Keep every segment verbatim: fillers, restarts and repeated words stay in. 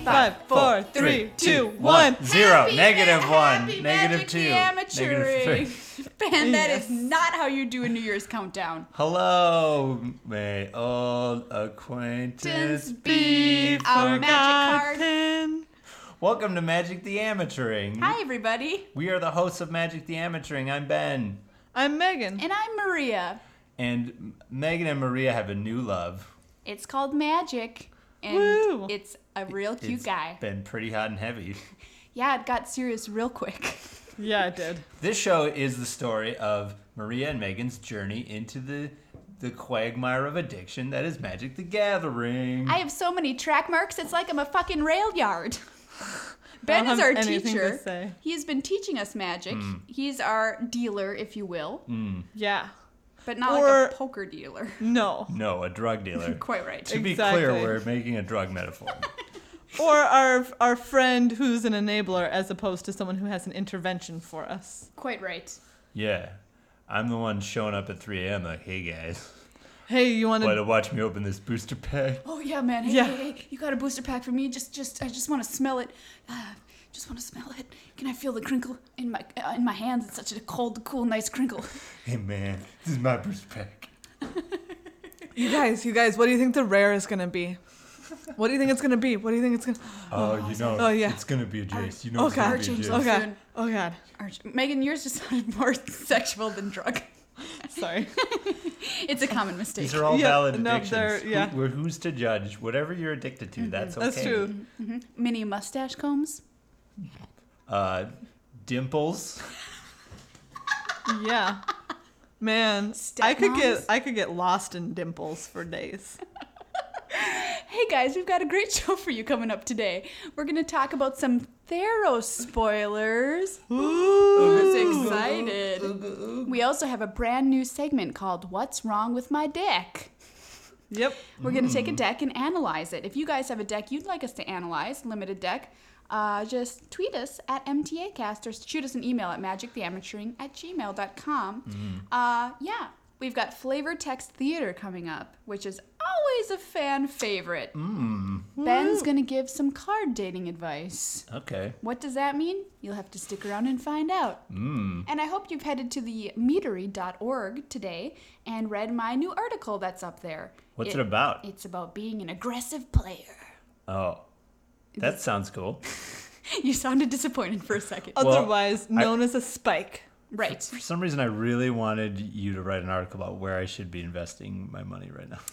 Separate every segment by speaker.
Speaker 1: Five, four, three, two, one.
Speaker 2: Zero.
Speaker 3: Happy
Speaker 2: Negative
Speaker 3: ma-
Speaker 2: one.
Speaker 3: happy
Speaker 2: Negative
Speaker 3: Magic
Speaker 2: two.
Speaker 3: the
Speaker 2: Negative
Speaker 3: Amateuring.
Speaker 2: three.
Speaker 3: Ben, that
Speaker 1: Yes.
Speaker 3: is not how you do a New Year's countdown.
Speaker 2: Hello, my old acquaintance. Be
Speaker 3: Our magic card.
Speaker 1: forgotten.
Speaker 2: Welcome to Magic the Amateuring.
Speaker 3: Hi, everybody.
Speaker 2: We are the hosts of Magic the Amateuring. I'm Ben.
Speaker 1: I'm Megan.
Speaker 3: And I'm Maria.
Speaker 2: And Megan and Maria have a new love.
Speaker 3: It's called Magic. And
Speaker 1: Woo.
Speaker 3: it's a real cute
Speaker 2: It's
Speaker 3: guy.
Speaker 2: been pretty hot and heavy.
Speaker 3: Yeah, it got serious real quick.
Speaker 1: Yeah, I did.
Speaker 2: This show is the story of Maria and Megan's journey into the the quagmire of addiction that is Magic the Gathering.
Speaker 3: I have so many track marks, it's like I'm a fucking rail yard. Ben
Speaker 1: don't
Speaker 3: is
Speaker 1: have
Speaker 3: our
Speaker 1: anything to
Speaker 3: teacher.
Speaker 1: say.
Speaker 3: He's been teaching us magic. He's our dealer, if you will,
Speaker 1: Yeah.
Speaker 3: but not
Speaker 1: Or-
Speaker 3: like a poker dealer.
Speaker 1: No.
Speaker 2: No, a drug dealer.
Speaker 3: Quite right.
Speaker 2: To be
Speaker 1: Exactly.
Speaker 2: clear, we're making a drug metaphor.
Speaker 1: Or our our friend who's an enabler as opposed to someone who has an intervention for us.
Speaker 3: Quite right.
Speaker 2: Yeah. I'm the one showing up at three a.m. like, hey guys,
Speaker 1: Hey, you want
Speaker 2: want
Speaker 1: to...
Speaker 2: to watch me open this booster pack?
Speaker 3: Oh yeah, man. Hey,
Speaker 1: Yeah.
Speaker 3: hey, hey, you got a booster pack for me? Just, just, I just want to smell it. Uh, just want to smell it. Can I feel the crinkle in my uh, in my hands? It's such a cold, cool, nice crinkle.
Speaker 2: Hey man, this is my booster pack.
Speaker 1: You guys, you guys, what do you think the rare is going to be? What do you think it's going to be? What do you think it's going to...
Speaker 2: Oh, you know,
Speaker 1: Oh, yeah.
Speaker 2: it's gonna be a Jace. You know
Speaker 1: Oh,
Speaker 2: it's gonna
Speaker 1: God.
Speaker 2: be a
Speaker 3: Change
Speaker 2: Jace.
Speaker 3: the-
Speaker 1: Oh, God.
Speaker 3: soon.
Speaker 1: Oh, God.
Speaker 3: Arch- Megan, yours just sounded more sexual than drug.
Speaker 1: Sorry.
Speaker 3: It's a common mistake.
Speaker 2: These are all
Speaker 1: Yeah,
Speaker 2: valid
Speaker 1: no,
Speaker 2: addictions.
Speaker 1: they're-
Speaker 2: Who-
Speaker 1: yeah.
Speaker 2: we're- who's to judge? Whatever you're addicted to, that's okay.
Speaker 1: That's true.
Speaker 3: Mini mustache combs.
Speaker 2: Uh, dimples.
Speaker 1: Yeah. Man,
Speaker 3: Step
Speaker 1: I could get
Speaker 3: moms?
Speaker 1: I could get lost in dimples for days.
Speaker 3: Hey guys, we've got a great show for you coming up today. We're going to talk about some Theros spoilers. Who's excited? We also have a brand new segment called What's Wrong with My Deck?
Speaker 1: Yep.
Speaker 3: We're going to take a deck and analyze it. If you guys have a deck you'd like us to analyze, limited deck, uh, just tweet us at M T A cast or shoot us an email at magictheamateuring at gmail dot com. Uh, yeah, we've got Flavor Text Theater coming up, which is always a fan favorite. Ben's going to give some card dating advice.
Speaker 2: Okay.
Speaker 3: What does that mean? You'll have to stick around and find out.
Speaker 2: Mm.
Speaker 3: And I hope you've headed to the meadery dot org today and read my new article that's up there.
Speaker 2: What's it about?
Speaker 3: It's about being an aggressive player.
Speaker 2: Oh, that sounds cool.
Speaker 3: You sounded disappointed for a second.
Speaker 2: Well,
Speaker 1: Otherwise
Speaker 2: I-
Speaker 1: known as a spike.
Speaker 3: Right.
Speaker 2: For some reason, I really wanted you to write an article about where I should be investing my money right now.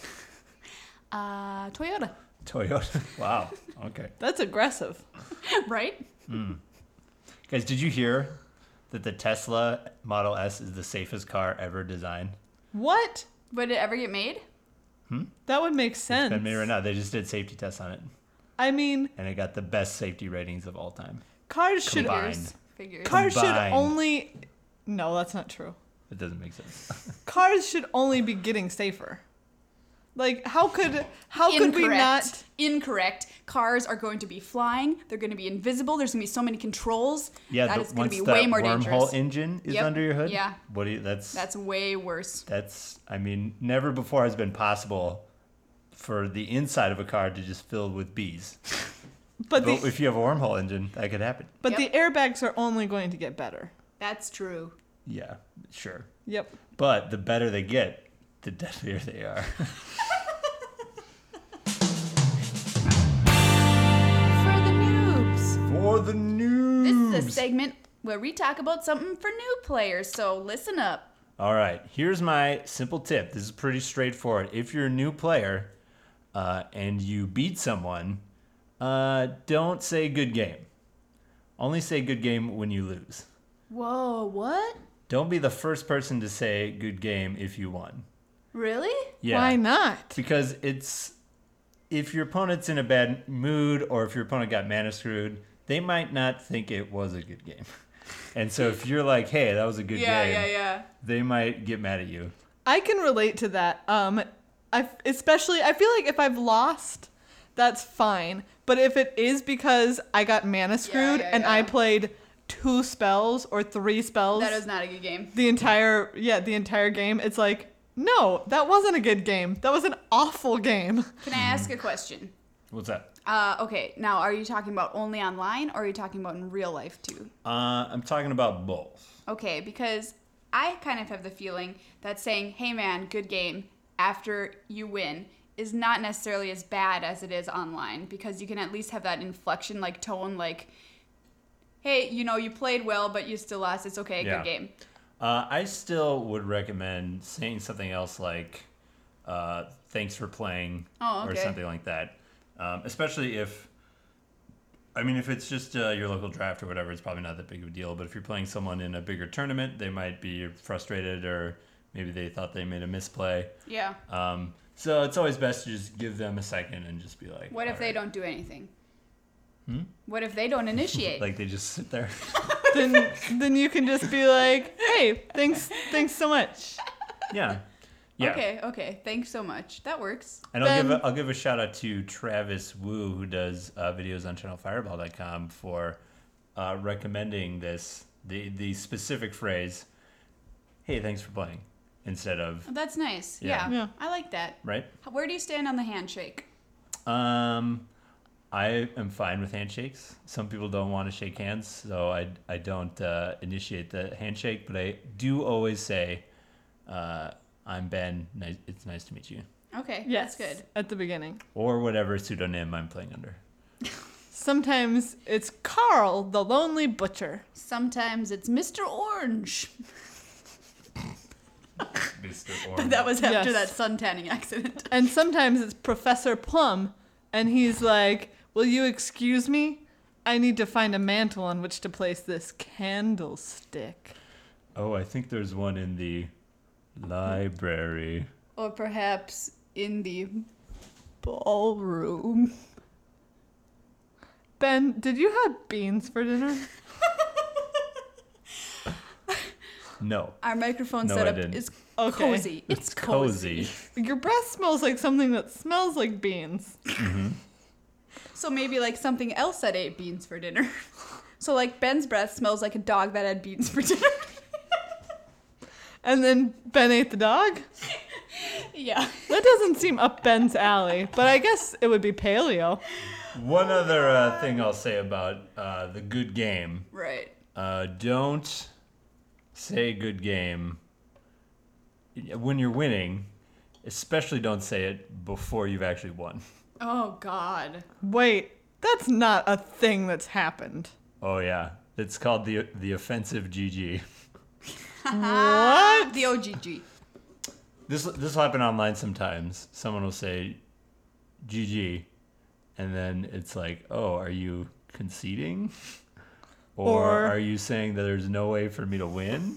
Speaker 3: Uh, Toyota.
Speaker 2: Toyota. Wow. Okay.
Speaker 1: That's aggressive.
Speaker 3: Right?
Speaker 2: Guys, did you hear that the Tesla Model S is the safest car ever designed?
Speaker 1: What?
Speaker 3: Would it ever get made?
Speaker 1: That would make
Speaker 2: It's
Speaker 1: sense.
Speaker 2: been made right now. They just did safety tests on it,
Speaker 1: I mean,
Speaker 2: and it got the best safety ratings of all time.
Speaker 1: cars should
Speaker 2: Combined.
Speaker 3: Figures. Figures.
Speaker 1: cars should
Speaker 2: Combined.
Speaker 1: only No, that's not true.
Speaker 2: It doesn't make sense.
Speaker 1: Cars should only be getting safer. Like how could how could we
Speaker 3: Incorrect.
Speaker 1: not
Speaker 3: Incorrect. Cars are going to be flying. They're going to be invisible. There's going to be so many controls.
Speaker 2: Yeah,
Speaker 3: that
Speaker 2: the,
Speaker 3: is going
Speaker 2: once
Speaker 3: to be
Speaker 2: that
Speaker 3: way more
Speaker 2: wormhole
Speaker 3: dangerous.
Speaker 2: engine is
Speaker 3: Yep.
Speaker 2: under your hood,
Speaker 3: Yeah.
Speaker 2: What do you? That's
Speaker 3: That's way worse.
Speaker 2: that's. I mean, never before has been possible for the inside of a car to just fill with bees.
Speaker 1: but
Speaker 2: But
Speaker 1: the
Speaker 2: if you have a wormhole engine, that could happen.
Speaker 1: but
Speaker 3: Yep.
Speaker 1: the airbags are only going to get better.
Speaker 3: That's true.
Speaker 2: Yeah, sure.
Speaker 1: Yep.
Speaker 2: But the better they get, the deadlier they are.
Speaker 3: For the noobs.
Speaker 2: For the news.
Speaker 3: This is a segment where we talk about something for new players, so listen up.
Speaker 2: All right, here's my simple tip. This is pretty straightforward. If you're a new player uh, and you beat someone, uh, don't say good game. Only say good game when you lose.
Speaker 3: Whoa, what?
Speaker 2: Don't be the first person to say good game if you won.
Speaker 3: Really?
Speaker 2: Yeah.
Speaker 1: Why not?
Speaker 2: Because it's if your opponent's in a bad mood or if your opponent got mana screwed, they might not think it was a good game. And so if you're like, hey, that was a good
Speaker 3: Yeah,
Speaker 2: game,
Speaker 3: yeah, yeah.
Speaker 2: they might get mad at you.
Speaker 1: I can relate to that. Um, I especially I feel like if I've lost, that's fine. But if it is because I got mana screwed
Speaker 3: yeah,
Speaker 1: and I
Speaker 3: yeah.
Speaker 1: played two spells or three spells
Speaker 3: That is not a good game.
Speaker 1: the entire yeah the entire game, it's like no, that wasn't a good game. That was an awful game.
Speaker 3: Can I ask a question?
Speaker 2: What's that?
Speaker 3: Uh, okay, now are you talking about only online or are you talking about in real life too?
Speaker 2: Uh, I'm talking about both.
Speaker 3: Okay, because I kind of have the feeling that saying, hey man, good game, after you win is not necessarily as bad as it is online, because you can at least have that inflection, like tone, like, hey, you know, you played well, but you still lost. It's okay,
Speaker 2: Yeah.
Speaker 3: good game.
Speaker 2: Uh, I still would recommend saying something else like, uh, thanks for playing,
Speaker 3: Oh,
Speaker 2: or
Speaker 3: okay.
Speaker 2: something like that. Um, especially if, I mean, if it's just uh, your local draft or whatever, it's probably not that big of a deal. But if you're playing someone in a bigger tournament, they might be frustrated, or maybe they thought they made a misplay.
Speaker 3: Yeah.
Speaker 2: Um, so it's always best to just give them a second and just be like,
Speaker 3: What if
Speaker 2: "All
Speaker 3: they
Speaker 2: right."
Speaker 3: don't do anything?
Speaker 2: Hmm?
Speaker 3: What if they don't initiate?
Speaker 2: Like they just sit there.
Speaker 1: then then you can just be like, hey, thanks thanks so much.
Speaker 2: Yeah. Yeah.
Speaker 3: Okay, okay. Thanks so much. That works.
Speaker 2: And I'll give
Speaker 1: Ben-
Speaker 2: a, I'll give a shout out to Travis Wu, who does uh, videos on channel fireball dot com, for uh, recommending this the the specific phrase, "Hey, thanks for playing," instead of
Speaker 3: That's nice.
Speaker 2: Yeah.
Speaker 3: Yeah.
Speaker 1: Yeah.
Speaker 3: I like that.
Speaker 2: right.
Speaker 3: Where do you stand on the handshake?
Speaker 2: Um, I am fine with handshakes. Some people don't want to shake hands, so I I don't uh, initiate the handshake, but I do always say, uh, "I'm Ben. Nice, it's nice to meet you,"
Speaker 3: Okay,
Speaker 1: Yes,
Speaker 3: that's good.
Speaker 1: at the beginning.
Speaker 2: or whatever pseudonym I'm playing under.
Speaker 1: Sometimes it's Carl, the lonely butcher.
Speaker 3: Sometimes it's Mister Orange.
Speaker 2: Mister
Speaker 3: But that was after
Speaker 1: Yes.
Speaker 3: that sun tanning accident.
Speaker 1: And sometimes it's Professor Plum, and he's like, will you excuse me? I need to find a mantle on which to place this candlestick.
Speaker 2: Oh, I think there's one in the library.
Speaker 3: Or perhaps in the
Speaker 1: Ballroom. Ben, did you have beans for dinner?
Speaker 2: No.
Speaker 3: our microphone
Speaker 2: No, I
Speaker 3: setup
Speaker 2: didn't.
Speaker 3: is
Speaker 1: Okay.
Speaker 3: cozy. It's,
Speaker 2: It's
Speaker 3: cozy.
Speaker 2: cozy.
Speaker 1: Your breath smells like something that smells like beans.
Speaker 3: So maybe like something else that ate beans for dinner. So like Ben's breath smells like a dog that had beans for dinner.
Speaker 1: And then Ben ate the dog?
Speaker 3: Yeah.
Speaker 1: That doesn't seem up Ben's alley, but I guess it would be paleo.
Speaker 2: One other uh, thing I'll say about uh, the good game.
Speaker 3: Right.
Speaker 2: Uh, don't say good game when you're winning. Especially don't say it before you've actually won.
Speaker 3: Oh God.
Speaker 1: Wait, that's not a thing that's happened.
Speaker 2: Oh, yeah. It's called the the offensive G G.
Speaker 1: What?
Speaker 3: The O G G.
Speaker 2: This this will happen online sometimes. Someone will say G G, and then it's like, oh, are you conceding? Or,
Speaker 1: Or-
Speaker 2: are you saying that there's no way for me to win?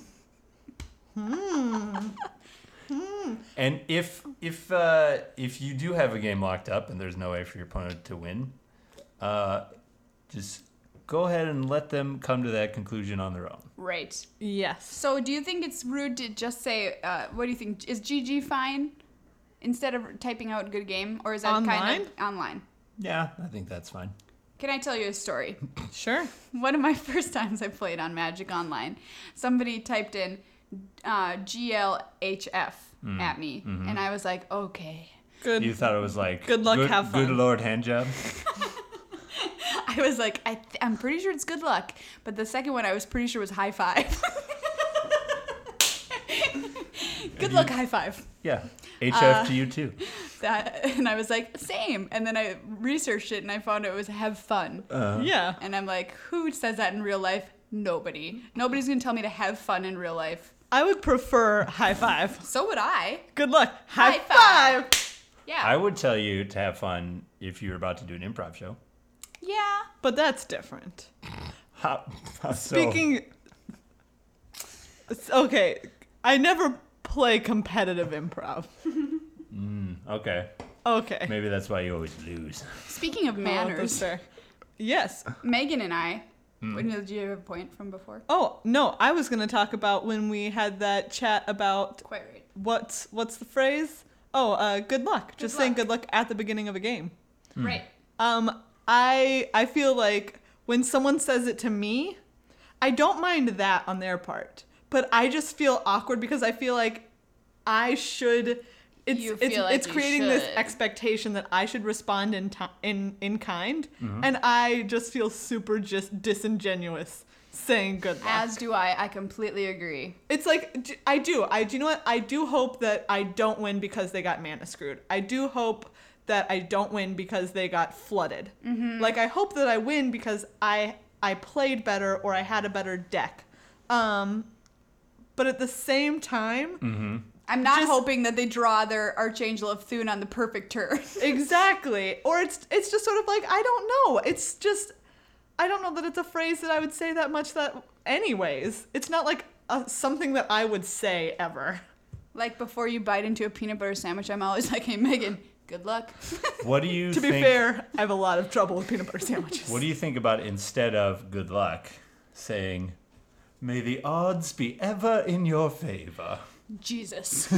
Speaker 1: Hmm.
Speaker 2: And if if uh, if you do have a game locked up and there's no way for your opponent to win, uh, just go ahead and let them come to that conclusion on their own.
Speaker 3: Right.
Speaker 1: Yes.
Speaker 3: So do you think it's rude to just say, uh, what do you think? Is G G fine instead of typing out good game? Or is that kind
Speaker 1: Online?
Speaker 3: of online?
Speaker 2: Yeah, I think that's fine.
Speaker 3: Can I tell you a story?
Speaker 1: Sure.
Speaker 3: One of my first times I played on Magic Online, somebody typed in uh, G L H F at me. And I was like, okay.
Speaker 1: Good.
Speaker 2: You thought it was like
Speaker 1: Good luck,
Speaker 2: good,
Speaker 1: have fun.
Speaker 2: good Lord hand job.
Speaker 3: I was like, I th- I'm pretty sure it's good luck. But the second one I was pretty sure was high five. Good luck, high five.
Speaker 2: Yeah, H F
Speaker 3: Uh,
Speaker 2: to you too.
Speaker 3: That, and I was like, same. And then I researched it and I found it was have fun.
Speaker 2: Uh,
Speaker 1: Yeah.
Speaker 3: And I'm like, who says that in real life? Nobody. Nobody's going to tell me to have fun in real life.
Speaker 1: I would prefer high five.
Speaker 3: So would I.
Speaker 1: Good luck. High,
Speaker 3: High
Speaker 1: five.
Speaker 3: five. Yeah.
Speaker 2: I would tell you to have fun if you were about to do an improv show.
Speaker 3: yeah.
Speaker 1: But that's different.
Speaker 2: How, how so?
Speaker 1: Speaking. Okay. I never play competitive improv.
Speaker 2: Mm, okay,
Speaker 1: Okay.
Speaker 2: maybe that's why you always lose.
Speaker 3: Speaking of
Speaker 1: Oh, that's
Speaker 3: manners,
Speaker 1: fair. Yes.
Speaker 3: Megan and I, when did you have a point from before?
Speaker 1: Oh, no. I was going to talk about when we had that chat about
Speaker 3: Quite right.
Speaker 1: what's what's the phrase? Oh, uh, good luck. Just saying
Speaker 3: luck.
Speaker 1: good luck at the beginning of a game.
Speaker 3: Right.
Speaker 1: Um, I I feel like when someone says it to me, I don't mind that on their part, but I just feel awkward because I feel like I should it's
Speaker 3: You
Speaker 1: it's
Speaker 3: feel like
Speaker 1: it's
Speaker 3: you
Speaker 1: creating this
Speaker 3: should.
Speaker 1: expectation that I should respond in ti in in kind,
Speaker 2: Mm-hmm.
Speaker 1: and I just feel super just disingenuous saying good luck.
Speaker 3: As do I. I completely agree.
Speaker 1: It's like d- I do. I do you know what? I do hope that I don't win because they got mana screwed. I do hope that I don't win because they got flooded.
Speaker 3: Mm-hmm.
Speaker 1: Like I hope that I win because I I played better or I had a better deck. Um, but at the same time,
Speaker 2: Mm-hmm.
Speaker 3: I'm not
Speaker 1: Just-
Speaker 3: hoping that they draw their Archangel of Thune on the perfect turn.
Speaker 1: exactly. Or it's it's just sort of like I don't know. It's just I don't know that it's a phrase that I would say that much that anyways. It's not like a, something that I would say ever.
Speaker 3: Like before you bite into a peanut butter sandwich, I'm always like, hey, Megan, good luck.
Speaker 2: What do you
Speaker 1: To be
Speaker 2: think?
Speaker 1: fair, I have a lot of trouble with peanut butter sandwiches.
Speaker 2: What do you think about instead of good luck, saying, "May the odds be ever in your favor"?
Speaker 3: Jesus.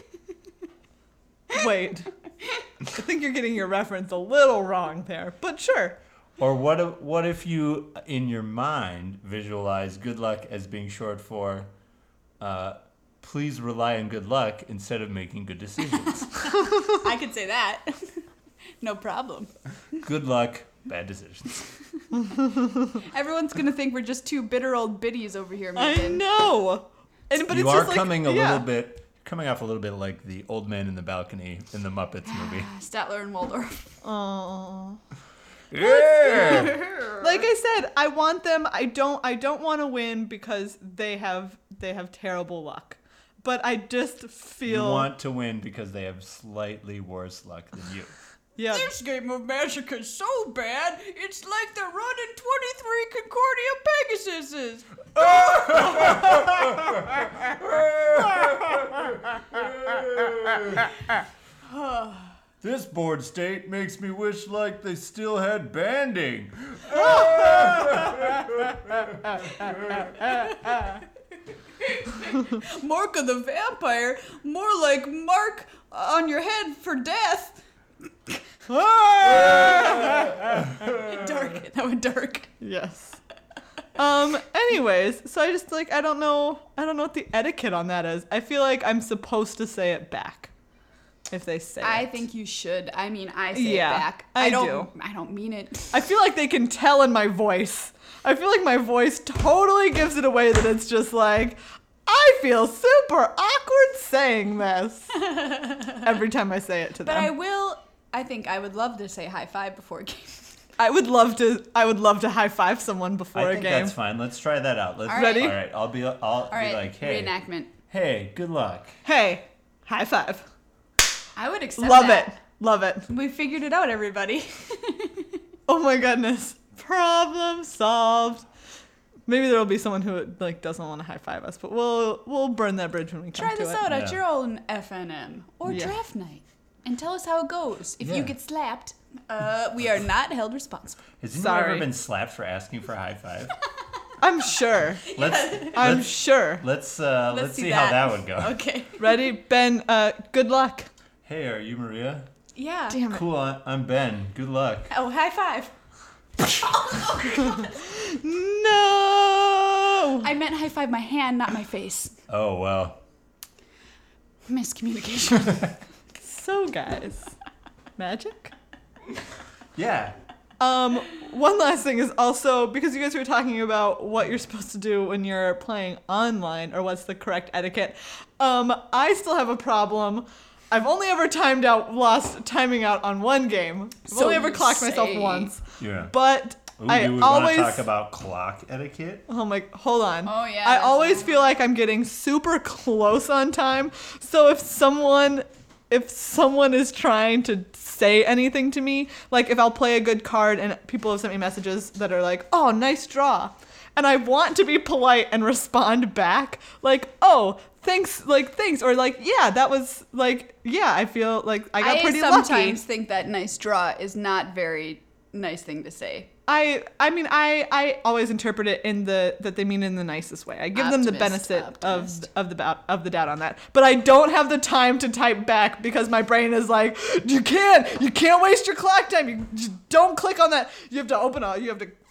Speaker 1: Wait. I think you're getting your reference a little wrong there, but sure.
Speaker 2: Or what if, what if you, in your mind, visualize good luck as being short for, uh, please rely on good luck instead of making good decisions?
Speaker 3: I could say that. No problem.
Speaker 2: Good luck, bad decisions.
Speaker 3: Everyone's going to think we're just two bitter old biddies over here,
Speaker 1: I
Speaker 3: Megan.
Speaker 1: know. And, but
Speaker 2: you
Speaker 1: it's
Speaker 2: are
Speaker 1: just like,
Speaker 2: coming a
Speaker 1: yeah.
Speaker 2: little bit, coming off a little bit like the old man in the balcony in the Muppets movie.
Speaker 3: Statler and Waldorf.
Speaker 1: Aw.
Speaker 2: Yeah.
Speaker 1: Like I said, I want them. I don't. I don't want to win because they have they have terrible luck. But I just
Speaker 2: You
Speaker 1: feel.
Speaker 2: want to win because they have slightly worse luck than you.
Speaker 1: Yeah.
Speaker 3: This game of Magic is so bad, it's like they're running twenty-three Concordia Pegasuses.
Speaker 2: This board state makes me wish like they still had banding.
Speaker 3: Mark of the Vampire, more like mark on your head for death. Dark. That went dark.
Speaker 1: Yes. Um. Anyways, so I just like I don't know. I don't know what the etiquette on that is. I feel like I'm supposed to say it back. If they say
Speaker 3: I
Speaker 1: it.
Speaker 3: think you should. I mean, I say
Speaker 1: Yeah,
Speaker 3: it back.
Speaker 1: I
Speaker 3: don't.
Speaker 1: do.
Speaker 3: I don't mean it.
Speaker 1: I feel like they can tell in my voice. I feel like my voice totally gives it away that it's just like, I feel super awkward saying this every time I say it to
Speaker 3: But
Speaker 1: them.
Speaker 3: I will. I think I would love to say high five before a game.
Speaker 1: I would love to. I would love to high five someone before
Speaker 2: I
Speaker 1: a
Speaker 2: think
Speaker 1: game.
Speaker 2: that's fine. Let's try that out. Let's
Speaker 3: All right.
Speaker 1: Ready?
Speaker 2: All right. I'll be. I'll
Speaker 3: All
Speaker 2: be
Speaker 3: right.
Speaker 2: like, hey,
Speaker 3: Reenactment.
Speaker 2: hey, good luck.
Speaker 1: Hey, high five.
Speaker 3: I would accept
Speaker 1: Love
Speaker 3: that.
Speaker 1: it. Love it.
Speaker 3: We figured it out, everybody.
Speaker 1: Oh my goodness. Problem solved. Maybe there'll be someone who like doesn't want to high five us, but we'll we'll burn that bridge when we come
Speaker 3: Try
Speaker 1: to
Speaker 3: this
Speaker 1: it.
Speaker 3: out at
Speaker 2: Yeah.
Speaker 3: your own F N M or
Speaker 1: Yeah.
Speaker 3: draft night and tell us how it goes. If
Speaker 2: Yeah.
Speaker 3: you get slapped, uh, we are not held responsible.
Speaker 2: Has anyone
Speaker 1: Sorry.
Speaker 2: ever been slapped for asking for a high five?
Speaker 1: I'm sure.
Speaker 2: Let's
Speaker 1: I'm
Speaker 2: let's
Speaker 1: sure.
Speaker 2: let's uh, let's,
Speaker 3: Let's
Speaker 2: see,
Speaker 3: see
Speaker 2: how
Speaker 3: that.
Speaker 2: that would go.
Speaker 3: Okay.
Speaker 1: Ready? Ben, uh, good luck.
Speaker 2: Hey, are you Maria?
Speaker 3: Yeah.
Speaker 1: Damn it.
Speaker 2: Cool. I- I'm Ben. Good luck.
Speaker 3: Oh, high five.
Speaker 1: No!
Speaker 3: I meant high five my hand, not my face.
Speaker 2: Oh well.
Speaker 3: Miscommunication.
Speaker 1: So, guys, magic?
Speaker 2: Yeah.
Speaker 1: Um, one last thing is also because you guys were talking about what you're supposed to do when you're playing online or what's the correct etiquette. Um, I still have a problem. I've only ever timed out, lost timing out on one game. I've
Speaker 3: So
Speaker 1: only ever
Speaker 3: you
Speaker 1: clocked myself
Speaker 3: say.
Speaker 1: once.
Speaker 2: Yeah.
Speaker 1: But
Speaker 2: Ooh,
Speaker 1: I
Speaker 2: do we
Speaker 1: always
Speaker 2: want to talk about clock etiquette?
Speaker 1: Oh my, hold on.
Speaker 3: Oh, yeah,
Speaker 1: I
Speaker 3: that's
Speaker 1: always
Speaker 3: the
Speaker 1: feel like I'm getting super close on time. So if someone, if someone is trying to say anything to me, like if I'll play a good card and people have sent me messages that are like, oh, nice draw. And I want to be polite and respond back like, oh, thanks, like, thanks. Or like, yeah, that was like, yeah, I feel like I got
Speaker 3: I
Speaker 1: pretty
Speaker 3: sometimes
Speaker 1: lucky.
Speaker 3: think that nice draw is not very nice thing to say.
Speaker 1: I I mean I I always interpret it in the that they mean in the nicest way. I give them the
Speaker 3: Optimist,
Speaker 1: benefit
Speaker 3: optimist.
Speaker 1: of of the ba- of the doubt on that. But I don't have the time to type back because my brain is like, you can't you can't waste your clock time. You just don't click on that. You have to open a you have to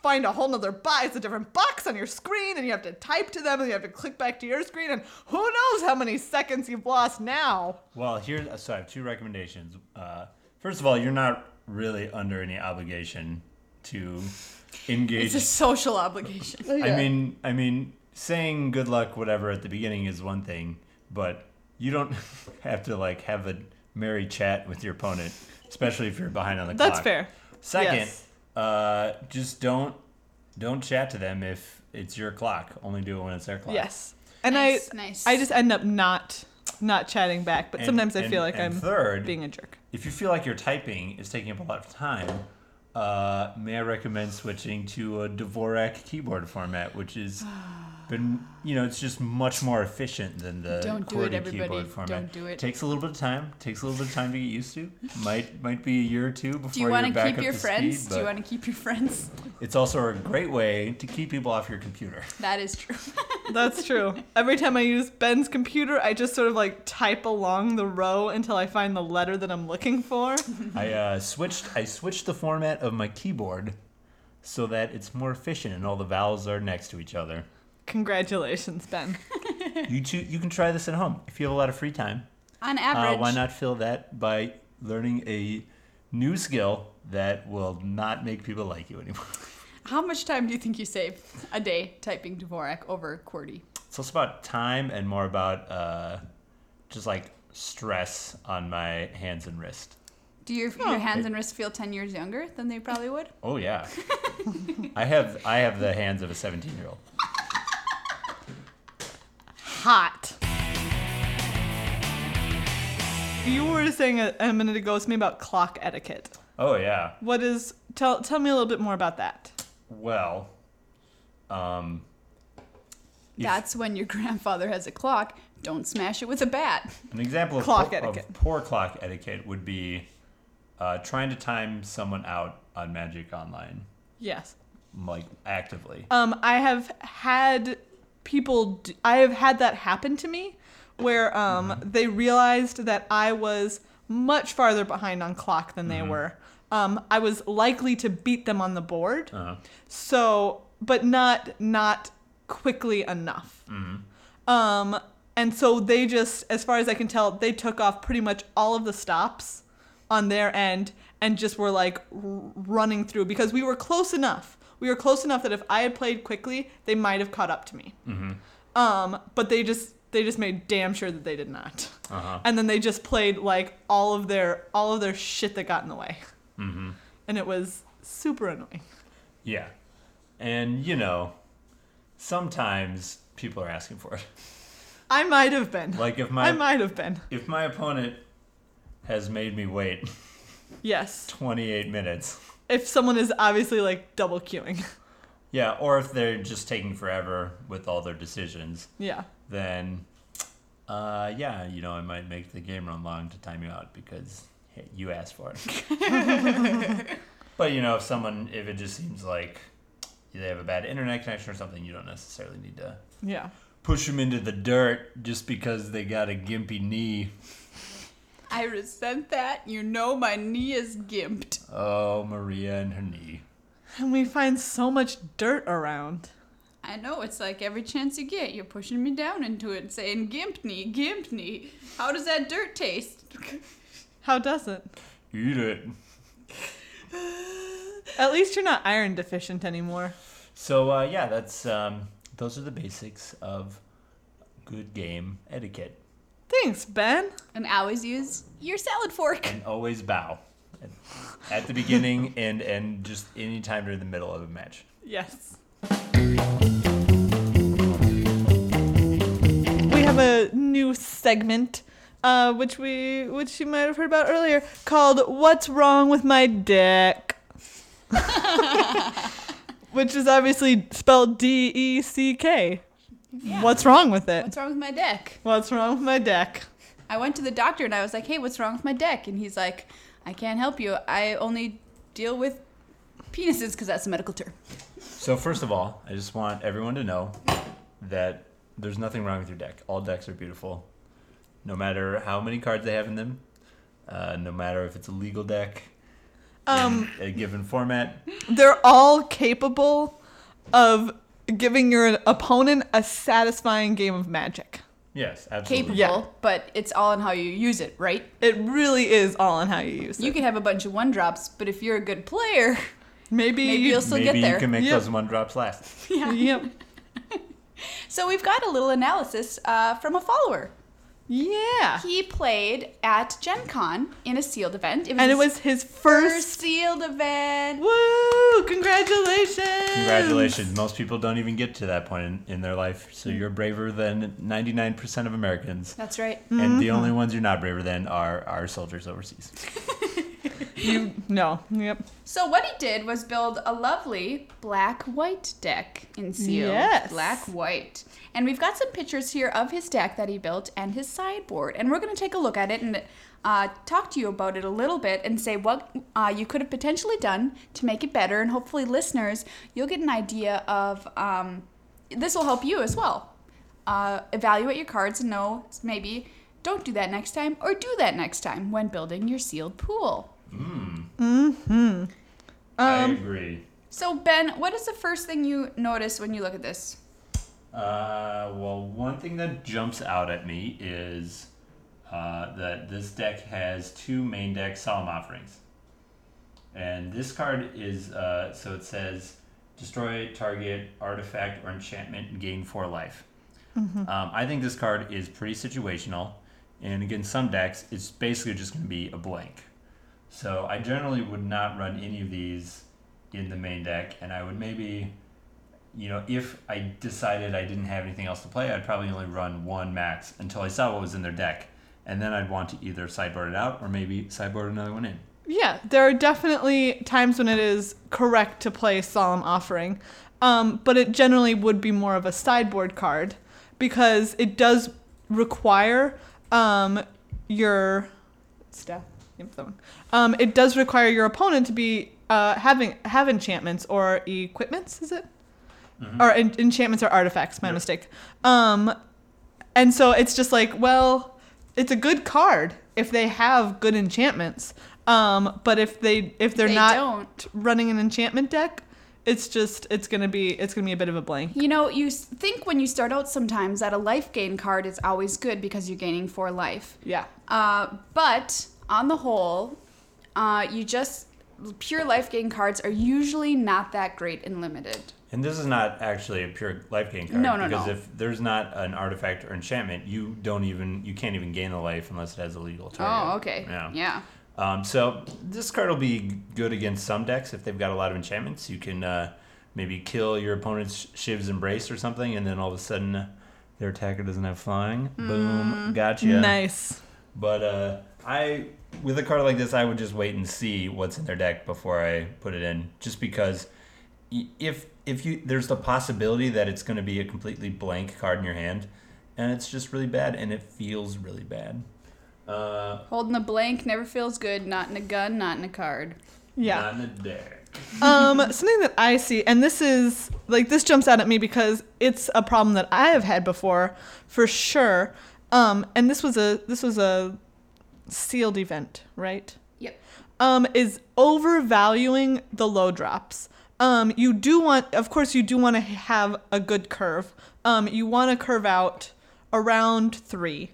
Speaker 1: find a whole nother box. It's a different box on your screen, and you have to type to them, and you have to click back to your screen, and who knows how many seconds you've lost now.
Speaker 2: Well, here, so I have two recommendations. Uh, first of all, you're not really under any obligation to engage.
Speaker 3: It's a social obligation.
Speaker 2: I mean, I mean, saying good luck, whatever, at the beginning is one thing, but you don't have to like have a merry chat with your opponent, especially if you're behind on the
Speaker 1: That's
Speaker 2: clock.
Speaker 1: fair.
Speaker 2: Second,
Speaker 1: Yes.
Speaker 2: uh, just don't don't chat to them if it's your clock. Only do it when it's their clock.
Speaker 1: Yes. And
Speaker 3: Nice,
Speaker 1: I
Speaker 3: nice.
Speaker 1: I just end up not not chatting back, but
Speaker 2: And-
Speaker 1: sometimes I
Speaker 2: and-
Speaker 1: feel like
Speaker 2: and
Speaker 1: I'm
Speaker 2: third,
Speaker 1: being a jerk.
Speaker 2: if you feel like your typing is taking up a lot of time, uh, may I recommend switching to a Dvorak keyboard format, which is been, you know, it's just much more efficient than the
Speaker 3: Don't do it,
Speaker 2: QWERTY
Speaker 3: everybody.
Speaker 2: keyboard format.
Speaker 3: Don't do it.
Speaker 2: Takes a little bit of time. Takes a little bit of time to get used to. Might might be a year or two before
Speaker 3: Do you
Speaker 2: want to
Speaker 3: keep your
Speaker 2: to
Speaker 3: friends?
Speaker 2: Speed,
Speaker 3: Do you
Speaker 2: but
Speaker 3: want to keep your friends?
Speaker 2: it's also a great way to keep people off your computer.
Speaker 3: That is true.
Speaker 1: That's true. Every time I use Ben's computer, I just sort of like type along the row until I find the letter that I'm looking for.
Speaker 2: I uh, switched. I switched the format of my keyboard so that it's more efficient and all the vowels are next to each other.
Speaker 1: Congratulations, Ben.
Speaker 2: You too, you can try this at home if you have a lot of free time.
Speaker 3: On
Speaker 2: Uh,
Speaker 3: average,
Speaker 2: why not fill that by learning a new skill that will not make people like you anymore?
Speaker 3: how much time do you think you save a day typing Dvorak over QWERTY?
Speaker 2: It's also about time and more about uh, just like stress on my hands and wrist.
Speaker 3: Do your,
Speaker 1: Oh.
Speaker 3: your hands and wrists feel ten years younger than they probably would?
Speaker 2: Oh yeah, I have I have the hands of a seventeen year old.
Speaker 1: Hot. You were saying a, a minute ago something about clock etiquette.
Speaker 2: Oh yeah.
Speaker 1: What is? Tell tell me a little bit more about that.
Speaker 2: Well, um, if-
Speaker 3: That's when your grandfather has a clock. Don't smash it with a bat.
Speaker 2: an example of,
Speaker 1: Clock
Speaker 2: poor, of
Speaker 1: etiquette.
Speaker 2: poor clock etiquette would be uh, trying to time someone out on Magic Online,
Speaker 1: Yes.
Speaker 2: like actively.
Speaker 1: Um, I have had people. D- I have had that happen to me, where um they realized that I was much farther behind on clock than they were. Um, I was likely to beat them on the board.
Speaker 2: Uh-huh.
Speaker 1: So, but not not quickly enough. Um, and so they just, as far as I can tell, they took off pretty much all of the stops on their end and just were like r- running through because we were close enough. We were close enough that if I had played quickly, they might have caught up to me. Um, but they just they just made damn sure that they did not.
Speaker 2: Uh-huh.
Speaker 1: And then they just played like all of their all of their shit that got in the way.
Speaker 2: Mm-hmm.
Speaker 1: And it was super annoying.
Speaker 2: Yeah, and you know, sometimes people are asking for it.
Speaker 1: I might have been.
Speaker 2: Like if
Speaker 1: I
Speaker 2: my
Speaker 1: might have been.
Speaker 2: if my opponent has made me wait
Speaker 1: Yes.
Speaker 2: twenty-eight minutes.
Speaker 1: If someone is obviously like double queuing.
Speaker 2: Yeah, or if they're just taking forever with all their decisions,
Speaker 1: Yeah.
Speaker 2: then uh, yeah, you know, I might make the game run long to time you out because hey, you asked for it. But you know, if someone, if it just seems like they have a bad internet connection or something, you don't necessarily need to
Speaker 1: Yeah.
Speaker 2: push them into the dirt just because they got a gimpy knee.
Speaker 3: I resent that. You know my knee is gimped.
Speaker 2: Oh, Maria and her knee.
Speaker 1: And we find so much dirt around.
Speaker 3: I know, it's like every chance you get, you're pushing me down into it and saying, gimp knee, gimp knee. How does that dirt taste?
Speaker 1: How does it?
Speaker 2: Eat it.
Speaker 1: At least you're not iron deficient anymore.
Speaker 2: So uh, yeah, that's um, those are the basics of good game etiquette.
Speaker 1: Thanks, Ben.
Speaker 3: And always use your salad fork.
Speaker 2: And always bow at, at the beginning and and just any time during the middle of a match.
Speaker 1: Yes. We have a new segment, uh, which we which you might have heard about earlier, called "What's Wrong with My Deck," which is obviously spelled D E C K.
Speaker 3: Yeah.
Speaker 1: What's wrong with it?
Speaker 3: What's wrong with my deck?
Speaker 1: What's wrong with my deck?
Speaker 3: I went to the doctor and I was like, hey, what's wrong with my deck? And he's like, I can't help you. I only deal with penises because that's a medical term.
Speaker 2: So first of all, I just want everyone to know that there's nothing wrong with your deck. All decks are beautiful, no matter how many cards they have in them, uh, no matter if it's a legal deck.
Speaker 1: Um,
Speaker 2: in a given format.
Speaker 1: They're all capable of giving your opponent a satisfying game of Magic.
Speaker 2: Yes, absolutely.
Speaker 3: Capable,
Speaker 1: Yeah.
Speaker 3: but it's all in how you use it, right?
Speaker 1: It really is all in how you use it.
Speaker 3: You can have a bunch of one drops, but if you're a good player,
Speaker 1: maybe,
Speaker 3: maybe you'll still
Speaker 2: Maybe
Speaker 3: get there.
Speaker 2: you can make
Speaker 1: Yep.
Speaker 2: those one drops last.
Speaker 3: Yeah.
Speaker 1: Yep.
Speaker 3: So we've got a little analysis uh, from a follower.
Speaker 1: Yeah.
Speaker 3: He played at Gen Con in a sealed event. It was
Speaker 1: And it
Speaker 3: his
Speaker 1: was his
Speaker 3: first
Speaker 1: first.
Speaker 3: sealed event.
Speaker 1: Woo! Congratulations!
Speaker 2: Congratulations. Most people don't even get to that point in, in their life, so
Speaker 1: Mm.
Speaker 2: you're braver than ninety-nine percent of Americans.
Speaker 3: That's right.
Speaker 2: And the only ones you're not braver than are our soldiers overseas.
Speaker 1: You no. Yep.
Speaker 3: So what he did was build a lovely black-white deck in sealed.
Speaker 1: Yes.
Speaker 3: Black-white. And we've got some pictures here of his deck that he built and his sideboard. And we're going to take a look at it and uh, talk to you about it a little bit and say what uh, you could have potentially done to make it better. And hopefully, listeners, you'll get an idea of um, this will help you as well. Uh, evaluate your cards and know maybe don't do that next time or do that next time when building your sealed pool.
Speaker 1: Mm-hmm.
Speaker 2: I
Speaker 1: Um,
Speaker 2: agree.
Speaker 3: So, Ben, what is the first thing you notice when you look at this?
Speaker 2: Uh, well, one thing that jumps out at me is uh, that this deck has two main deck Solemn Offerings. And this card is, uh, so it says, destroy target artifact or enchantment and gain four life. Um, I think this card is pretty situational. And against some decks, it's basically just going to be a blank. So I generally would not run any of these in the main deck, and I would maybe, you know, if I decided I didn't have anything else to play, I'd probably only run one max until I saw what was in their deck, and then I'd want to either sideboard it out or maybe sideboard another one in.
Speaker 1: Yeah, there are definitely times when it is correct to play Solemn Offering, um, but it generally would be more of a sideboard card because it does require um, your staff. Yep, that one. Um, it does require your opponent to be uh, having have enchantments or equipments. Is it?
Speaker 2: Mhm.
Speaker 1: Or en- enchantments or artifacts? My
Speaker 2: Yep.
Speaker 1: mistake. Um, and so it's just like, well, it's a good card if they have good enchantments. Um, but if they if they're
Speaker 3: They
Speaker 1: not
Speaker 3: don't.
Speaker 1: running an enchantment deck, it's just it's gonna be it's gonna be a bit of a blank.
Speaker 3: You know, you s- think when you start out sometimes that a life gain card is always good because you're gaining four life.
Speaker 1: Yeah.
Speaker 3: Uh, but on the whole, uh, you just pure life gain cards are usually not that great in limited.
Speaker 2: And this is not actually a pure life gain card.
Speaker 3: No, no,
Speaker 2: because
Speaker 3: no.
Speaker 2: if there's not an artifact or enchantment, you don't even you can't even gain a life unless it has a legal target.
Speaker 3: Oh, okay.
Speaker 2: Yeah.
Speaker 3: Yeah.
Speaker 2: Um, so this card will be good against some decks if they've got a lot of enchantments. You can uh, maybe kill your opponent's Shiv's Embrace or something, and then all of a sudden uh, their attacker doesn't have flying. Boom, gotcha.
Speaker 1: Nice.
Speaker 2: But uh, I, with a card like this, I would just wait and see what's in their deck before I put it in, just because y- if if you there's the possibility that it's going to be a completely blank card in your hand, and it's just really bad, and it feels really bad. Uh,
Speaker 3: Holding a blank never feels good. Not in a gun, not in a card.
Speaker 1: Yeah.
Speaker 2: Not in a deck.
Speaker 1: um, something that I see, and this is like this jumps out at me because it's a problem that I have had before, for sure. Um, and this was a this was a sealed event, right?
Speaker 3: Yep.
Speaker 1: Um, is overvaluing the low drops. Um, you do want, of course, you do want to have a good curve. Um, you want to curve out around three.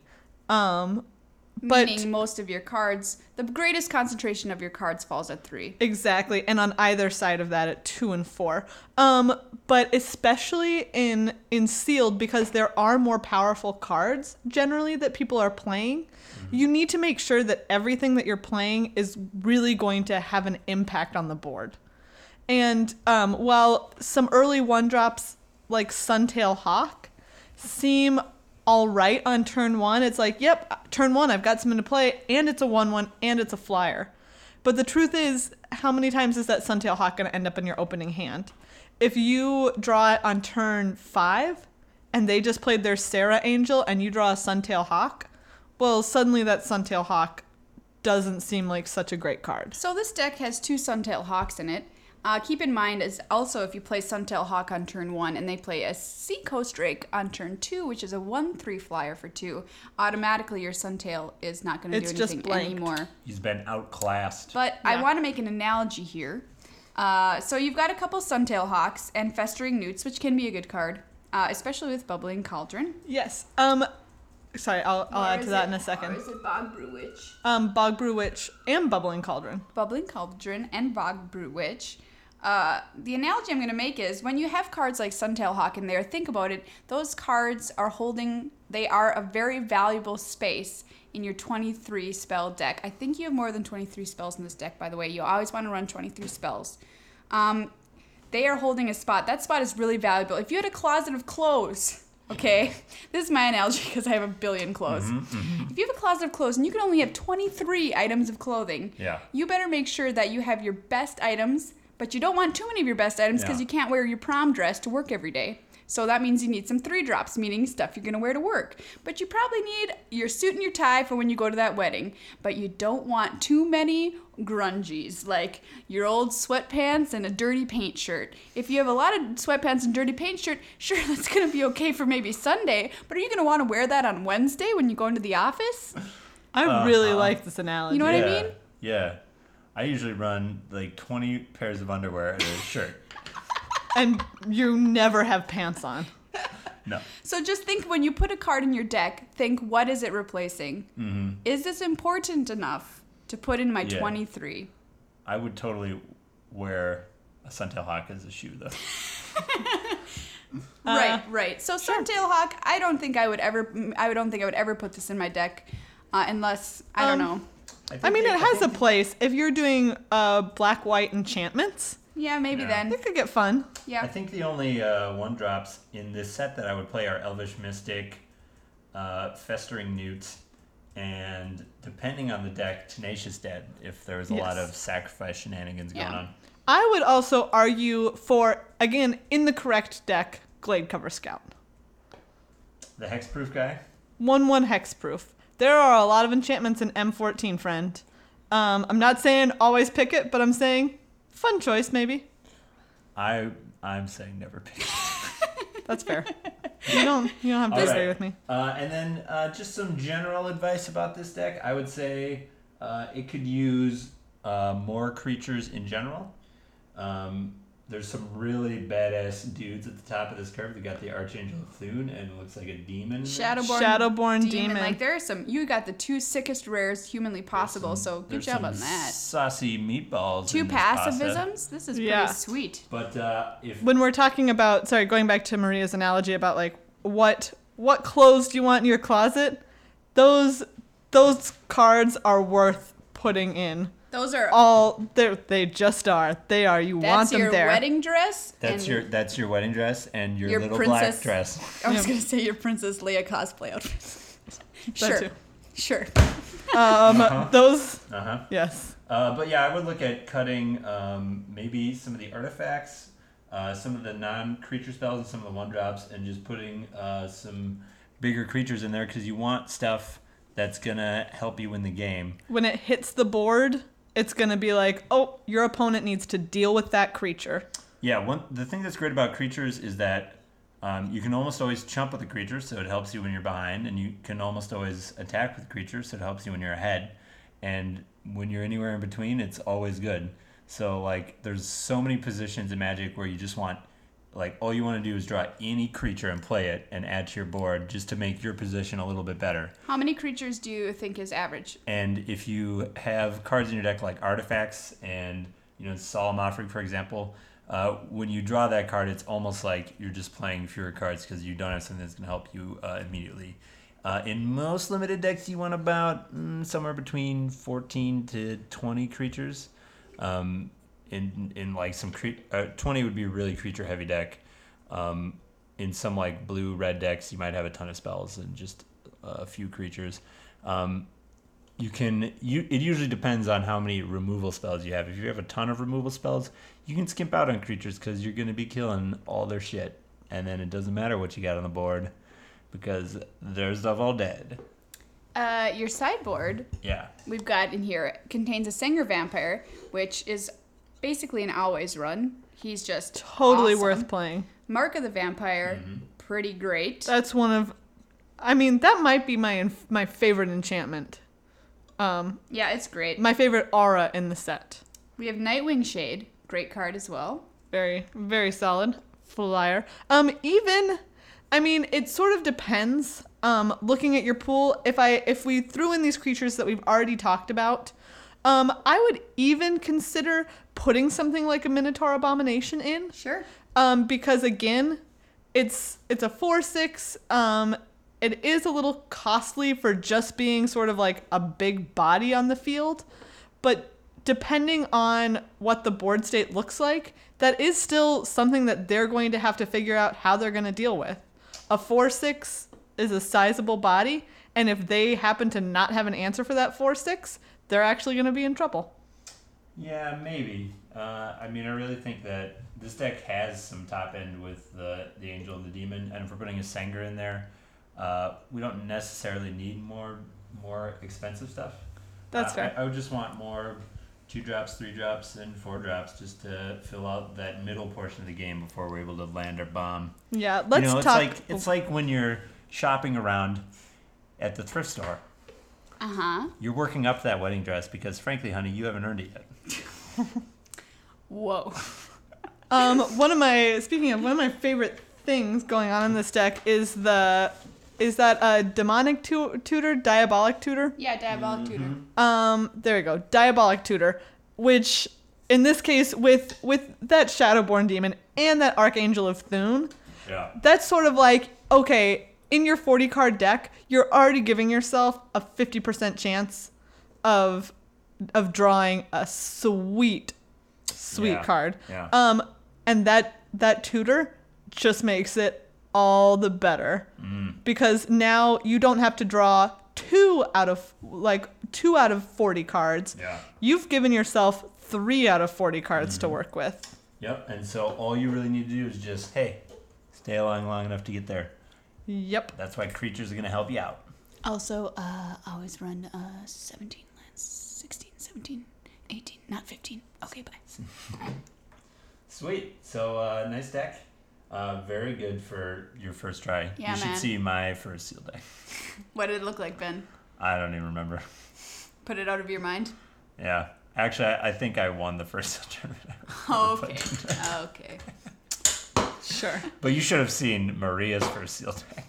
Speaker 1: Um, but
Speaker 3: Meaning most of your cards, the greatest concentration of your cards falls at three.
Speaker 1: exactly, and on either side of that at two and four. Um, but especially in in sealed, because there are more powerful cards generally that people are playing. You need to make sure that everything that you're playing is really going to have an impact on the board. And um, while some early one drops like Suntail Hawk seem all right on turn one, it's like, yep, turn one, I've got something to play, and it's a one one, and it's a flyer. But the truth is, how many times is that Suntail Hawk going to end up in your opening hand? If you draw it on turn five, and they just played their Sarah Angel, and you draw a Suntail Hawk, well, suddenly that Suntail Hawk doesn't seem like such a great card.
Speaker 3: So this deck has two Suntail Hawks in it. Uh, keep in mind is also if you play Suntail Hawk on turn one and they play a Seacoast Drake on turn two, which is a one three flyer for two, automatically your Suntail is not going to do
Speaker 1: It's just
Speaker 3: anything
Speaker 1: blanked.
Speaker 3: anymore.
Speaker 2: He's been outclassed.
Speaker 3: But I
Speaker 1: Yeah.
Speaker 3: want to make an analogy here. Uh, so you've got a couple Suntail Hawks and Festering Newts, which can be a good card, uh, especially with Bubbling Cauldron.
Speaker 1: Yes. Um, sorry, I'll, I'll
Speaker 3: Or
Speaker 1: add
Speaker 3: is
Speaker 1: to that
Speaker 3: it-
Speaker 1: in a second.
Speaker 3: Or is it Bog Brew Witch?
Speaker 1: Um, Bog Brew Witch and Bubbling Cauldron.
Speaker 3: Bubbling Cauldron and Bog Brew Witch. Uh, the analogy I'm going to make is when you have cards like Suntail Hawk in there, think about it. Those cards are holding, they are a very valuable space in your twenty-three spell deck. I think you have more than twenty-three spells in this deck, by the way. You always want to run twenty-three spells. Um, they are holding a spot. That spot is really valuable. If you had a closet of clothes, okay, this is my analogy because I have a billion clothes.
Speaker 2: Mm-hmm, mm-hmm.
Speaker 3: If you have a closet of clothes and you can only have twenty-three items of clothing,
Speaker 2: Yeah.
Speaker 3: you better make sure that you have your best items, but you don't want too many of your best items because
Speaker 2: Yeah.
Speaker 3: you can't wear your prom dress to work every day. So that means you need some three drops, meaning stuff you're going to wear to work. But you probably need your suit and your tie for when you go to that wedding. But you don't want too many grungies, like your old sweatpants and a dirty paint shirt. If you have a lot of sweatpants and dirty paint shirt, sure, that's going to be okay for maybe Sunday. But are you going to want to wear that on Wednesday when you go into the office?
Speaker 1: I
Speaker 2: Uh-huh.
Speaker 1: really like this analogy.
Speaker 3: You know what I
Speaker 2: yeah.
Speaker 3: mean?
Speaker 2: Yeah. I usually run like twenty pairs of underwear and a shirt.
Speaker 1: And you never have pants on.
Speaker 2: No.
Speaker 3: So just think when you put a card in your deck, think what is it replacing?
Speaker 2: Mm-hmm.
Speaker 3: Is this important enough to put in my
Speaker 2: Yeah.
Speaker 3: twenty-three?
Speaker 2: I would totally wear a Suntail Hawk as a shoe, though.
Speaker 3: right, right. So Suntail Hawk, I don't think I would ever. I don't think I would ever put this in my deck, uh, unless I don't
Speaker 1: Um,
Speaker 3: know.
Speaker 1: I
Speaker 2: think
Speaker 1: mean,
Speaker 2: they-
Speaker 1: it has a
Speaker 2: think-
Speaker 1: place. If you're doing uh, black-white enchantments,
Speaker 3: Yeah, maybe
Speaker 2: Yeah.
Speaker 3: then.
Speaker 1: it could get fun.
Speaker 3: Yeah.
Speaker 2: I think the only uh, one drops in this set that I would play are Elvish Mystic, uh, Festering Newt, and depending on the deck, Tenacious Dead, if there was a lot
Speaker 1: Yes.
Speaker 2: of sacrifice shenanigans
Speaker 3: Yeah.
Speaker 2: going on.
Speaker 1: I would also argue for, again, in the correct deck, Glade Cover Scout.
Speaker 2: The Hexproof guy?
Speaker 1: one one hexproof. There are a lot of enchantments in M fourteen, friend. Um, I'm not saying always pick it, but I'm saying fun choice, maybe.
Speaker 2: I, I'm saying never pick it.
Speaker 1: That's fair. You don't, you don't have to
Speaker 2: All
Speaker 1: disagree
Speaker 2: right.
Speaker 1: with me.
Speaker 2: Uh, and then uh, just some general advice about this deck. I would say uh, it could use uh, more creatures in general. Um, there's some really badass dudes at the top of this curve. They got the Archangel Thune and it looks like a demon. in there.
Speaker 3: Shadowborn,
Speaker 1: Shadowborn demon.
Speaker 3: Like there are some. You got the two sickest rares humanly
Speaker 2: There's
Speaker 3: possible.
Speaker 2: some-
Speaker 3: so good
Speaker 2: there's
Speaker 3: job
Speaker 2: some
Speaker 3: on that.
Speaker 2: Saucy meatballs.
Speaker 3: Two
Speaker 2: in this pasta.
Speaker 3: pacifisms. This is pretty
Speaker 1: Yeah.
Speaker 3: sweet.
Speaker 2: But uh, if
Speaker 1: When we're talking about, sorry, going back to Maria's analogy about like what what clothes do you want in your closet, those those cards are worth putting in.
Speaker 3: Those are.
Speaker 1: All they they just are. They are. You
Speaker 3: That's
Speaker 1: want them
Speaker 3: your
Speaker 1: there.
Speaker 3: wedding dress.
Speaker 2: that's
Speaker 3: and
Speaker 2: your that's your wedding dress and your,
Speaker 3: Your
Speaker 2: little
Speaker 3: princess-
Speaker 2: black dress.
Speaker 3: I was
Speaker 1: Yeah.
Speaker 3: gonna say your Princess Leia cosplay outfit.
Speaker 1: That
Speaker 3: sure,
Speaker 1: too.
Speaker 3: sure.
Speaker 1: Um,
Speaker 2: Uh-huh.
Speaker 1: those.
Speaker 2: Uh huh.
Speaker 1: Yes.
Speaker 2: Uh, but yeah, I would look at cutting um, maybe some of the artifacts, uh, some of the non-creature spells, and some of the one drops, and just putting uh, some bigger creatures in there because you want stuff that's gonna help you win the game.
Speaker 1: When it hits the board, it's gonna be like, oh, your opponent needs to deal with that creature.
Speaker 2: Yeah, one the thing that's great about creatures is that um, you can almost always chump with the creature, so it helps you when you're behind, and you can almost always attack with creatures, so it helps you when you're ahead. And when you're anywhere in between, it's always good. So like, there's so many positions in Magic where you just want, like, all you want to do is draw any creature and play it and add to your board just to make your position a little bit better.
Speaker 3: How many creatures do you think is average?
Speaker 2: And if you have cards in your deck like artifacts and, you know, Solemn Offering, for example, uh, when you draw that card, it's almost like you're just playing fewer cards because you don't have something that's going to help you uh, immediately. Uh, in most limited decks, you want about mm, somewhere between fourteen to twenty creatures. Um, in in like some cre- uh, twenty would be a really creature heavy deck. Um, in some like blue red decks, you might have a ton of spells and just a few creatures. Um, you can you it usually depends on how many removal spells you have. If you have a ton of removal spells, you can skimp out on creatures because you're going to be killing all their shit, and then it doesn't matter what you got on the board because their stuff all dead.
Speaker 3: Uh, your sideboard,
Speaker 2: Yeah.
Speaker 3: we've got in here, contains a Singer Vampire, which is basically an always run. He's just
Speaker 1: Totally
Speaker 3: awesome.
Speaker 1: worth playing.
Speaker 3: Mark of the Vampire,
Speaker 2: Mm-hmm.
Speaker 3: pretty great.
Speaker 1: That's one of, I mean, that might be my inf- my favorite enchantment. Um,
Speaker 3: Yeah, it's great.
Speaker 1: my favorite aura in the set.
Speaker 3: We have Nightwing Shade, great card as well.
Speaker 1: Very, very solid flyer. Um, even, I mean, it sort of depends. Um, looking at your pool, if I if we threw in these creatures that we've already talked about, um, I would even consider putting something like a Minotaur Abomination in.
Speaker 3: Sure.
Speaker 1: Um, because again, it's it's a four six. Um, it is a little costly for just being sort of like a big body on the field, but depending on what the board state looks like, that is still something that they're going to have to figure out how they're going to deal with. A four six is a sizable body, and if they happen to not have an answer for that four six, they're actually going to be in trouble.
Speaker 2: Yeah, maybe. Uh, I mean, I really think that this deck has some top end with the the Angel and the Demon, and if we're putting a Sanger in there, uh, we don't necessarily need more more expensive stuff.
Speaker 1: That's
Speaker 2: uh,
Speaker 1: fair.
Speaker 2: I, I would just want more two drops, three drops, and four drops just to fill out that middle portion of the game before we're able to land our bomb.
Speaker 1: Yeah, let's
Speaker 2: you know, it's
Speaker 1: talk.
Speaker 2: like it's like when you're shopping around at the thrift store.
Speaker 3: Uh huh.
Speaker 2: You're working up to that wedding dress because, frankly, honey, you haven't earned it yet.
Speaker 3: Whoa.
Speaker 1: Um, one of my speaking of one of my favorite things going on in this deck is the is that a demonic tu- tutor, diabolic tutor.
Speaker 3: Yeah, Diabolic Tutor.
Speaker 1: Um, there we go, diabolic tutor, which in this case with with that Shadowborn demon and that Archangel of Thune,
Speaker 2: Yeah.
Speaker 1: that's sort of like, okay, in your forty card deck, you're already giving yourself a fifty percent chance of of drawing a sweet sweet
Speaker 2: Yeah.
Speaker 1: card.
Speaker 2: Yeah.
Speaker 1: Um, and that that tutor just makes it all the better
Speaker 2: Mm.
Speaker 1: because now you don't have to draw two out of like two out of forty cards.
Speaker 2: Yeah.
Speaker 1: You've given yourself three out of forty cards
Speaker 2: Mm-hmm.
Speaker 1: to work with.
Speaker 2: Yep. And so all you really need to do is just, hey, stay along long enough to get there.
Speaker 1: Yep.
Speaker 2: That's why creatures are going to help you out.
Speaker 3: Also, uh, always run uh, seventeen lands. sixteen, seventeen, eighteen, not fifteen. Okay, bye.
Speaker 2: Sweet. So uh, nice deck. Uh, very good for your first try.
Speaker 3: Yeah,
Speaker 2: you should
Speaker 3: man.
Speaker 2: see my first seal deck.
Speaker 3: What did it look like, Ben?
Speaker 2: I don't even remember.
Speaker 3: Put it out of your mind?
Speaker 2: Yeah. Actually, I, I think I won the first seal tournament.
Speaker 3: Okay. Okay.
Speaker 1: Sure.
Speaker 2: But you should have seen Maria's first seal deck.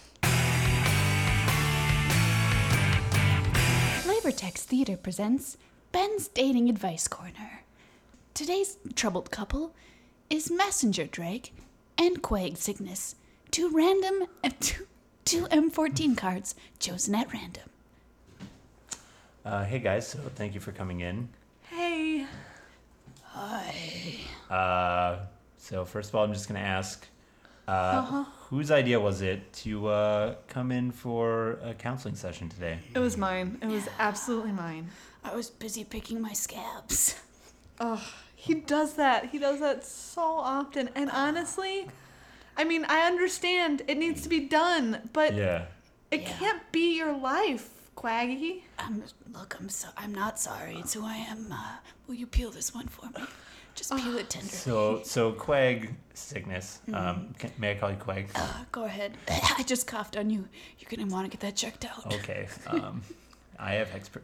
Speaker 3: Flavortex Theater presents Ben's Dating Advice Corner. Today's troubled couple is Messenger Drake and Quag Cygnus, two random uh, two, two M fourteen cards chosen at random.
Speaker 2: Uh, hey, guys. So thank you for coming in.
Speaker 1: Hey.
Speaker 3: Hi.
Speaker 2: Uh, so first of all, I'm just going to ask, uh,
Speaker 1: Uh-huh.
Speaker 2: whose idea was it to uh, come in for a counseling session today?
Speaker 1: It was mine. It was absolutely mine.
Speaker 3: I was busy picking my scabs.
Speaker 1: Oh, he does that. He does that so often. And honestly, I mean, I understand it needs to be done, but
Speaker 2: Yeah.
Speaker 1: it
Speaker 3: Yeah.
Speaker 1: can't be your life, Quaggy.
Speaker 3: I'm look. I'm so. I'm not sorry. It's who I am. Uh, will you peel this one for me? Just peel it tenderly.
Speaker 2: So, so Quag Cygnus.
Speaker 1: Mm-hmm.
Speaker 2: Um, can, may I call you Quag?
Speaker 3: Uh, go ahead. I just coughed on you. You're gonna want to get that checked out.
Speaker 2: Okay. Um, I have expert.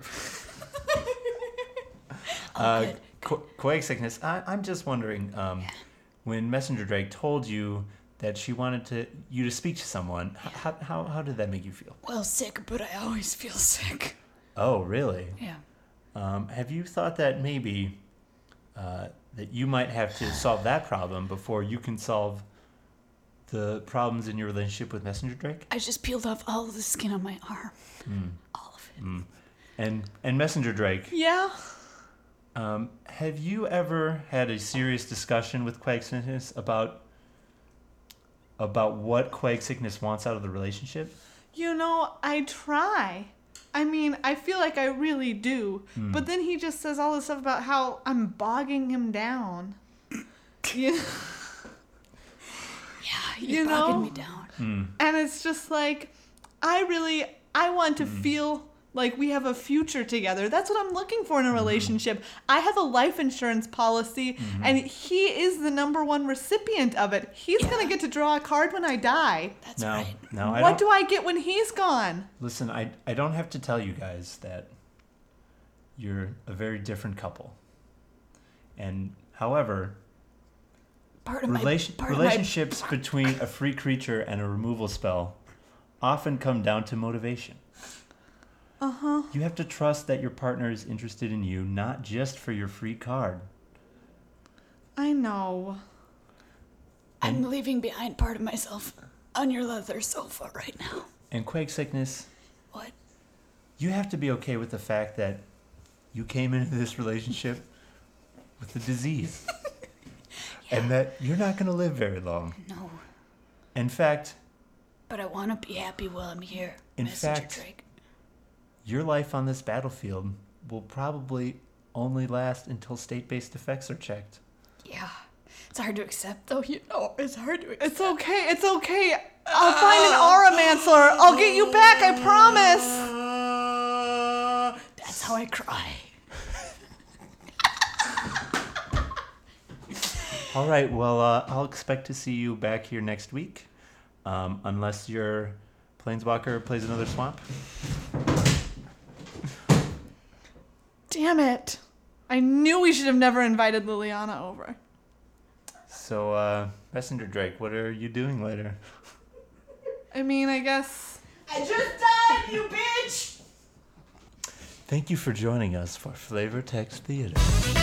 Speaker 3: Oh,
Speaker 2: uh,
Speaker 3: good.
Speaker 2: Qu- Quag Cygnus. I, I'm just wondering, um, when Messenger Drake told you that she wanted to you to speak to someone, h- how, how how did that make you feel?
Speaker 3: Well, sick, but I always feel sick.
Speaker 2: Oh, really?
Speaker 3: Yeah.
Speaker 2: Um, have you thought that maybe uh, that you might have to solve that problem before you can solve the problems in your relationship with Messenger Drake?
Speaker 3: I just peeled off all of the skin on my arm.
Speaker 2: Mm.
Speaker 3: All of it.
Speaker 2: Mm. And and Messenger Drake,
Speaker 1: Yeah.
Speaker 2: um, have you ever had a serious discussion with Quag Cygnus about about what Quag Cygnus wants out of the relationship?
Speaker 1: You know, I try. I mean, I feel like I really do.
Speaker 2: Hmm.
Speaker 1: But then he just says all this stuff about how I'm bogging him down. You,
Speaker 3: Yeah,
Speaker 1: You
Speaker 3: you're bogging
Speaker 1: know?
Speaker 3: me down.
Speaker 2: Mm.
Speaker 1: and it's just like, I really, I want to feel Like, we have a future together. That's what I'm looking for in a relationship. I have a life insurance policy, and he is the number one recipient of it. He's
Speaker 3: Yeah.
Speaker 1: going to get to draw a card when I die.
Speaker 3: That's
Speaker 2: No,
Speaker 3: right.
Speaker 2: no, I
Speaker 1: What
Speaker 2: don't.
Speaker 1: do I get when he's gone?
Speaker 2: Listen, I, I don't have to tell you guys that you're a very different couple. And however,
Speaker 3: Part of my
Speaker 2: relation,
Speaker 3: part of my-
Speaker 2: relationships between a free creature and a removal spell often come down to motivation.
Speaker 1: Uh-huh.
Speaker 2: You have to trust that your partner is interested in you, not just for your free card.
Speaker 1: I know.
Speaker 3: I'm leaving behind part of myself on your leather sofa right now.
Speaker 2: And Quake Sickness,
Speaker 3: What?
Speaker 2: you have to be okay with the fact that you came into this relationship with a disease. And that you're not going to live very long.
Speaker 3: No,
Speaker 2: In fact,
Speaker 3: but I want to be happy while I'm here.
Speaker 2: In
Speaker 3: Messenger
Speaker 2: fact-
Speaker 3: Drake.
Speaker 2: your life on this battlefield will probably only last until state-based effects are checked.
Speaker 3: Yeah. It's hard to accept, though. You know, it's hard to accept.
Speaker 1: It's okay. It's okay. I'll find an Auramancer. I'll get you back. I promise.
Speaker 3: That's how I cry.
Speaker 2: All right, well, uh, I'll expect to see you back here next week, um, unless your Planeswalker plays another swamp.
Speaker 1: Damn it. I knew we should have never invited Liliana over.
Speaker 2: So, uh, Messenger Drake, what are you doing later?
Speaker 1: I mean, I guess.
Speaker 3: I just died, you bitch!
Speaker 2: Thank you for joining us for Flavor Text Theater.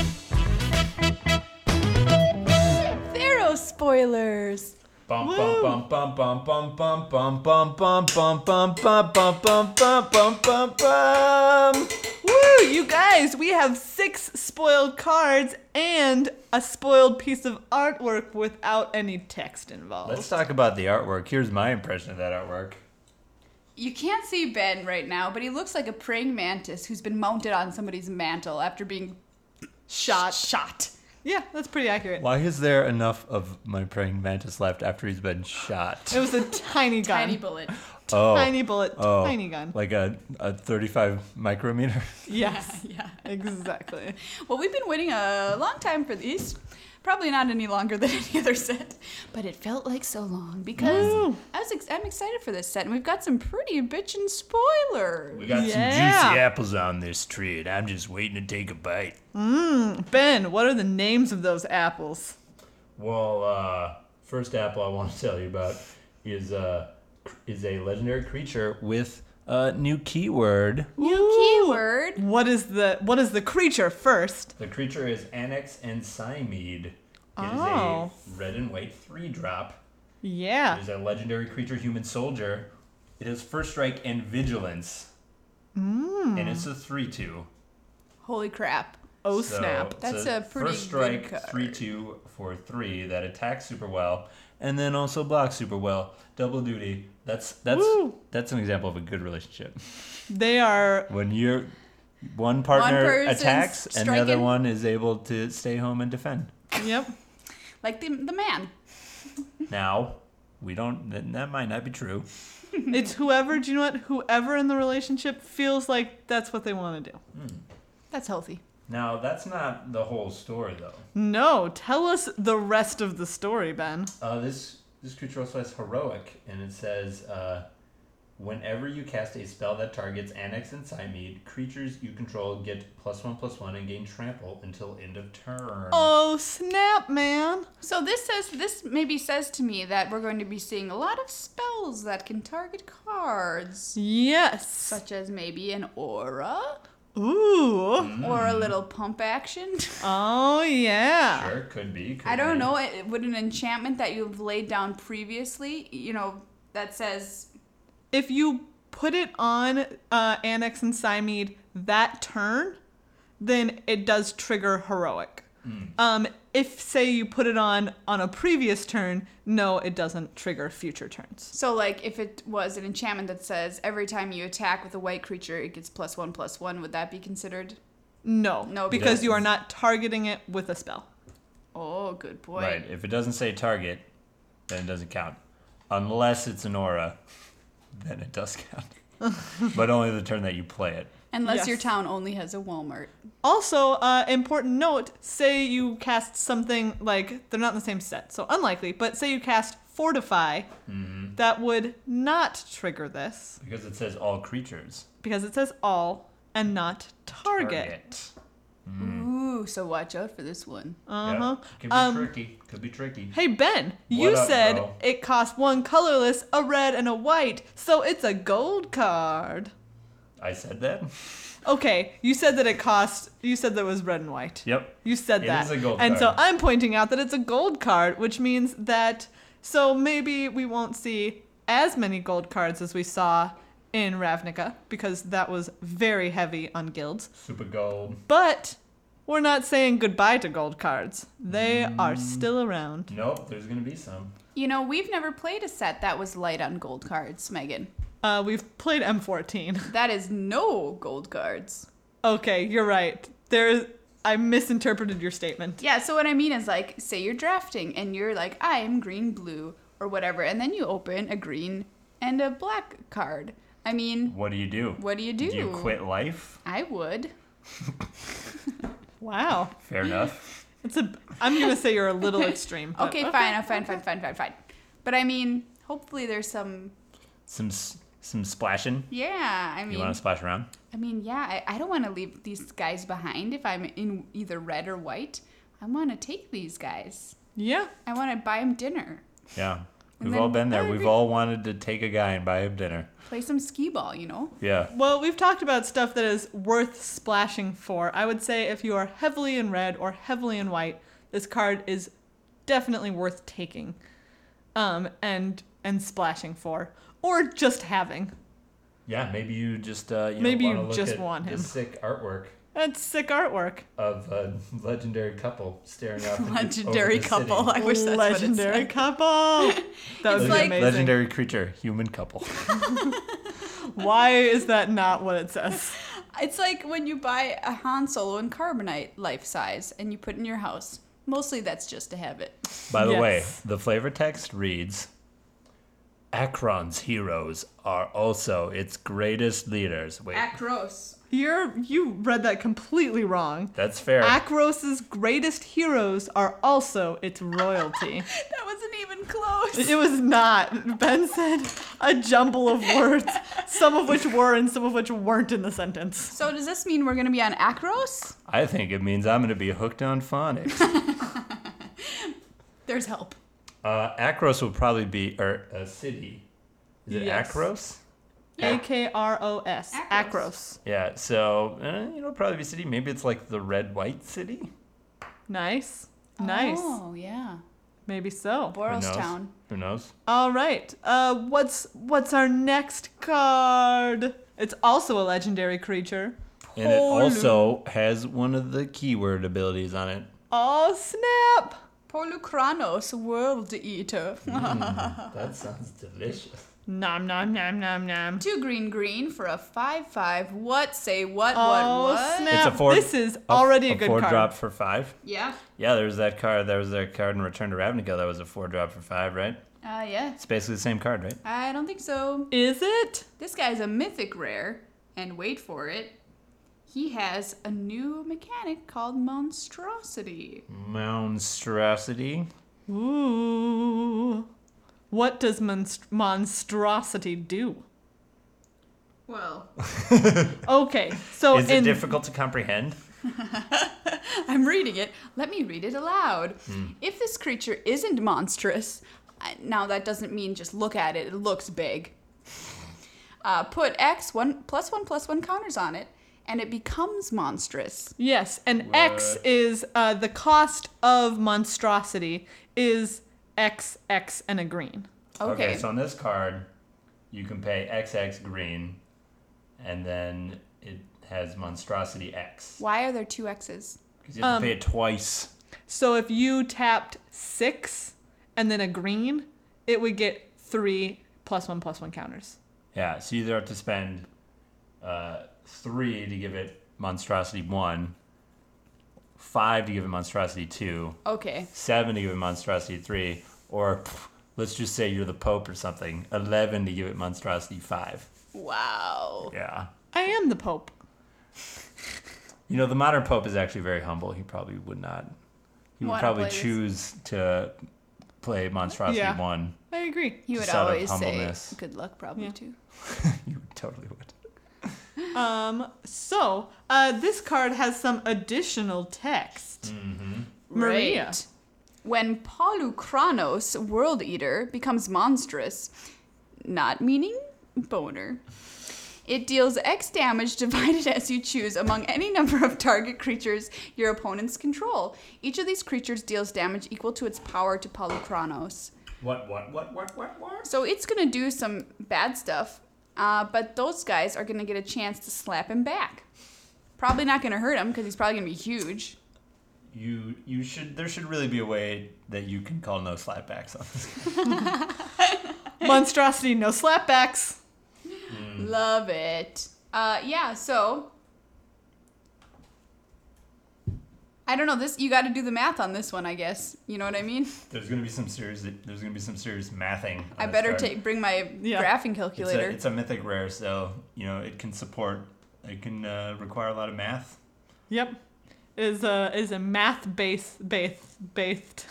Speaker 3: Pharaoh spoilers.
Speaker 2: Bum
Speaker 1: Woo.
Speaker 2: bum bum bum bum bum bum bum bum bum bum bum bum bum bum bum bum bum.
Speaker 1: Woo, you guys, we have six spoiled cards and a spoiled piece of artwork without any text involved.
Speaker 2: Let's talk about the artwork. Here's my impression of that artwork.
Speaker 3: You can't see Ben right now, but he looks like a praying mantis who's been mounted on somebody's mantle after being
Speaker 1: Shot.
Speaker 3: Shot.
Speaker 1: Yeah, that's pretty accurate.
Speaker 2: Why is there enough of my praying mantis left after he's been shot?
Speaker 1: It was a tiny gun.
Speaker 3: Tiny bullet.
Speaker 2: Oh,
Speaker 1: Tiny bullet,
Speaker 2: oh,
Speaker 1: tiny gun.
Speaker 2: Like a, a thirty-five micrometer?
Speaker 1: Yes,
Speaker 3: Yeah.
Speaker 1: exactly.
Speaker 3: Well, we've been waiting a long time for these. Probably not any longer than any other set, but it felt like so long because
Speaker 1: Woo.
Speaker 3: I was ex- I'm excited for this set, and we've got some pretty bitchin' spoilers.
Speaker 2: We got
Speaker 1: Yeah.
Speaker 2: some juicy apples on this tree, and I'm just waiting to take a bite.
Speaker 1: Ben, what are the names of those apples?
Speaker 2: Well, uh, first apple I want to tell you about is uh, is a legendary creature with a new keyword.
Speaker 3: New
Speaker 1: Ooh.
Speaker 3: keyword.
Speaker 1: What is the what is the creature first?
Speaker 2: The creature is Annex and Cymede. It
Speaker 1: Oh.
Speaker 2: is a red and white three drop.
Speaker 1: Yeah.
Speaker 2: It is a legendary creature, human soldier. It has first strike and vigilance. Mm. And it's a three two.
Speaker 3: Holy crap.
Speaker 1: Oh
Speaker 2: So
Speaker 1: snap.
Speaker 2: it's
Speaker 3: That's a pretty
Speaker 2: first strike
Speaker 3: good card.
Speaker 2: three two for three that attacks super well and then also blocks super well. Double duty. That's that's
Speaker 1: Woo.
Speaker 2: that's an example of a good relationship.
Speaker 1: They are
Speaker 2: When you're one partner
Speaker 3: person's
Speaker 2: attacks and the other
Speaker 3: striking.
Speaker 2: one is able to stay home and defend.
Speaker 1: yep.
Speaker 3: Like the the man.
Speaker 2: Now, we don't that, that might not be true.
Speaker 1: It's whoever, do you know what? Whoever in the relationship feels like that's what they want to do.
Speaker 3: That's healthy.
Speaker 2: Now, that's not the whole story though.
Speaker 1: No, tell us the rest of the story, Ben.
Speaker 2: Uh, this this creature also has heroic, and it says, uh, whenever you cast a spell that targets Annex and Cymede, creatures you control get plus one plus one and gain trample until end of turn.
Speaker 1: Oh snap, man.
Speaker 3: So this says this maybe says to me that we're going to be seeing a lot of spells that can target cards,
Speaker 1: Yes.
Speaker 3: such as maybe an aura
Speaker 1: Ooh.
Speaker 3: or a little pump action.
Speaker 1: Oh yeah.
Speaker 2: Sure, could be. Could
Speaker 3: I don't
Speaker 2: be.
Speaker 3: know. It, would an enchantment that you've laid down previously, you know, that says
Speaker 1: If you put it on uh, Annex and Cymede that turn, then it does trigger heroic. Um, if say you put it on on a previous turn, no, it doesn't trigger future turns.
Speaker 3: so like if it was an enchantment that says every time you attack with a white creature it gets plus one plus one, would that be considered?
Speaker 1: No,
Speaker 3: No,
Speaker 1: because
Speaker 2: because-
Speaker 1: you are not targeting it with a spell.
Speaker 3: Oh, good point.
Speaker 2: Right. If it doesn't say target, then it doesn't count. Unless it's an aura, then it does count. but only the turn that you play it.
Speaker 3: Unless
Speaker 1: Yes.
Speaker 3: your town only has a Walmart.
Speaker 1: Also, uh, important note, say you cast something like, they're not in the same set, so unlikely, but say you cast Fortify,
Speaker 2: Mm-hmm.
Speaker 1: that would not trigger this
Speaker 2: Because it says all creatures.
Speaker 1: because it says all and not target.
Speaker 3: Ooh, so watch out for this one.
Speaker 1: Uh-huh.
Speaker 2: Yeah. Could be
Speaker 1: Um,
Speaker 2: tricky. Could be tricky.
Speaker 1: Hey, Ben, you
Speaker 2: What up,
Speaker 1: said
Speaker 2: bro?
Speaker 1: it costs one colorless, a red, and a white, so it's a gold card.
Speaker 2: I said that?
Speaker 1: Okay, you said that it cost, you said that it was red and white.
Speaker 2: Yep.
Speaker 1: You said
Speaker 2: It
Speaker 1: that.
Speaker 2: is a gold
Speaker 1: and
Speaker 2: card.
Speaker 1: so I'm pointing out that it's a gold card, which means that, so maybe we won't see as many gold cards as we saw in Ravnica, because that was very heavy on guilds.
Speaker 2: Super gold.
Speaker 1: But we're not saying goodbye to gold cards. They are still around.
Speaker 2: Nope, there's going to be some.
Speaker 3: You know, we've never played a set that was light on gold cards, Megan.
Speaker 1: Uh, we've played M fourteen.
Speaker 3: That is no gold cards.
Speaker 1: Okay, you're right. There, I misinterpreted your statement.
Speaker 3: Yeah, so what I mean is like, say you're drafting and you're like, I'm green, blue, or whatever, and then you open a green and a black card. I mean,
Speaker 2: What do you do?
Speaker 3: what do you do?
Speaker 2: Do you quit life?
Speaker 3: I would.
Speaker 1: Wow.
Speaker 2: Fair enough.
Speaker 1: It's a. I'm gonna say you're a little extreme. but
Speaker 3: Okay, fine, uh, fine, fine, fine, fine, fine. But I mean, hopefully there's some.
Speaker 2: Some s- some splashing.
Speaker 3: Yeah, I mean,
Speaker 2: You want to splash around?
Speaker 3: I mean, yeah, I, I don't want to leave these guys behind if I'm in either red or white. I want to take these guys.
Speaker 1: Yeah.
Speaker 3: I want to buy them dinner,
Speaker 2: Yeah.
Speaker 3: And
Speaker 2: We've all
Speaker 3: then-
Speaker 2: been there. We've all wanted to take a guy and buy him dinner.
Speaker 3: play some skee ball, you know.
Speaker 2: Yeah.
Speaker 1: Well, we've talked about stuff that is worth splashing for. I would say if you are heavily in red or heavily in white, this card is definitely worth taking, um, and and splashing for, or just having.
Speaker 2: Yeah, maybe you just uh, you
Speaker 1: Maybe
Speaker 2: know,
Speaker 1: you
Speaker 2: wanna look
Speaker 1: just
Speaker 2: at
Speaker 1: want him.
Speaker 2: the sick artwork
Speaker 1: That's sick artwork.
Speaker 2: of a legendary couple staring out. the-
Speaker 3: Legendary
Speaker 2: over the
Speaker 3: couple.
Speaker 2: city.
Speaker 3: I wish that's what it
Speaker 1: Legendary
Speaker 3: said.
Speaker 1: couple. That would
Speaker 3: It's
Speaker 1: be
Speaker 3: like-
Speaker 1: amazing.
Speaker 2: Legendary creature, human couple.
Speaker 1: Why is that not what it says?
Speaker 3: It's like when you buy a Han Solo and Carbonite life size and you put it in your house. Mostly that's just to have it.
Speaker 2: By the way,
Speaker 1: Yes.
Speaker 2: the flavor text reads, Akron's heroes are also its greatest leaders. Wait,
Speaker 3: Akros.
Speaker 1: You're you read that completely wrong.
Speaker 2: that's fair.
Speaker 1: Akros's greatest heroes are also its royalty.
Speaker 3: That wasn't even close.
Speaker 1: It was not. Ben said a jumble of words, some of which were and some of which weren't in the sentence.
Speaker 3: So does this mean we're going to be on Akros?
Speaker 2: I think it means I'm going to be hooked on phonics.
Speaker 3: There's help.
Speaker 2: uh, Akros will probably be, or a city. Is it
Speaker 1: Yes.
Speaker 2: Akros?
Speaker 1: A K R O S.
Speaker 3: Akros.
Speaker 1: Akros.
Speaker 2: Yeah, so, uh, you know, probably be city. Maybe it's like the red-white city?
Speaker 1: Nice. Nice.
Speaker 3: Oh, yeah.
Speaker 1: Maybe so.
Speaker 2: Who knows?
Speaker 3: Borostown.
Speaker 2: Who knows?
Speaker 1: All right. Uh, what's what's our next card? It's also a legendary creature.
Speaker 2: And it also has one of the keyword abilities on it.
Speaker 1: Oh snap!
Speaker 3: Polukranos, World Eater.
Speaker 2: That sounds delicious.
Speaker 1: Nom nom nom nom nom.
Speaker 3: Two green green for a five five. What? Say what?
Speaker 1: Oh
Speaker 3: what? What?
Speaker 1: snap!
Speaker 2: It's a four.
Speaker 1: This is already a,
Speaker 2: a
Speaker 1: good
Speaker 2: four
Speaker 1: card.
Speaker 2: drop for five.
Speaker 3: Yeah.
Speaker 2: Yeah, there was that card. There was that card in Return to Ravnica that was a four drop for five, right?
Speaker 3: Uh, yeah.
Speaker 2: It's basically the same card, right?
Speaker 3: I don't think so.
Speaker 1: Is it?
Speaker 3: This guy's a mythic rare, and wait for it. He has a new mechanic called Monstrosity.
Speaker 2: Monstrosity.
Speaker 1: Ooh. What does monst- monstrosity do?
Speaker 3: Well,
Speaker 1: Okay, so
Speaker 2: Is it
Speaker 1: in
Speaker 2: difficult to comprehend?
Speaker 3: I'm reading it. Let me read it aloud. If this creature isn't monstrous, I- now that doesn't mean just look at it, it looks big. Uh, put X, one plus one plus one counters on it, and it becomes monstrous.
Speaker 1: yes, and X
Speaker 2: What?
Speaker 1: is uh, the cost of monstrosity is X X and a green.
Speaker 3: Okay.
Speaker 2: So on this card, you can pay X X green, and then it has Monstrosity X.
Speaker 3: Why are there two X's?
Speaker 2: Because you have
Speaker 1: Um,
Speaker 2: to pay it twice.
Speaker 1: So if you tapped six and then a green, it would get three plus one plus one counters.
Speaker 2: Yeah, so you either have to spend uh, three to give it Monstrosity one, five to give it Monstrosity two,
Speaker 3: Okay.
Speaker 2: seven to give it Monstrosity three, or pff, let's just say you're the Pope or something, eleven to give it Monstrosity five.
Speaker 3: Wow.
Speaker 2: Yeah.
Speaker 1: I am the Pope.
Speaker 2: You know, the modern Pope is actually very humble. He probably would not. He would
Speaker 3: Wanna
Speaker 2: probably
Speaker 3: play this?
Speaker 2: choose to play Monstrosity
Speaker 1: Yeah.
Speaker 2: one.
Speaker 1: I agree.
Speaker 3: He would
Speaker 2: Just out of
Speaker 3: always say
Speaker 2: humbleness.
Speaker 3: good luck, probably,
Speaker 1: Yeah.
Speaker 3: too.
Speaker 2: You totally would.
Speaker 1: Um. So, uh, this card has some additional text. Maria.
Speaker 3: Right. When Polukranos, World Eater, becomes monstrous, not meaning boner, it deals X damage divided as you choose among any number of target creatures your opponents control. Each of these creatures deals damage equal to its power to Polukranos.
Speaker 2: What, what, what, what, what, what?
Speaker 3: So it's going to do some bad stuff, uh, but those guys are going to get a chance to slap him back. Probably not going to hurt him because he's probably going to be huge.
Speaker 2: You you should there should really be a way that you can call no slapbacks on this.
Speaker 1: Monstrosity, no slapbacks.
Speaker 3: Love it. Uh, yeah, so I don't know this. You got to do the math on this one, I guess. You know what I mean?
Speaker 2: There's gonna be some serious there's gonna be some serious mathing. on
Speaker 3: I
Speaker 2: this
Speaker 3: better
Speaker 2: card.
Speaker 3: take bring my
Speaker 1: Yeah.
Speaker 3: graphing
Speaker 2: It's
Speaker 3: calculator.
Speaker 2: a, it's a mythic rare, so you know it can support. It can uh, require a lot of math.
Speaker 1: Yep. Is a is a math based based based.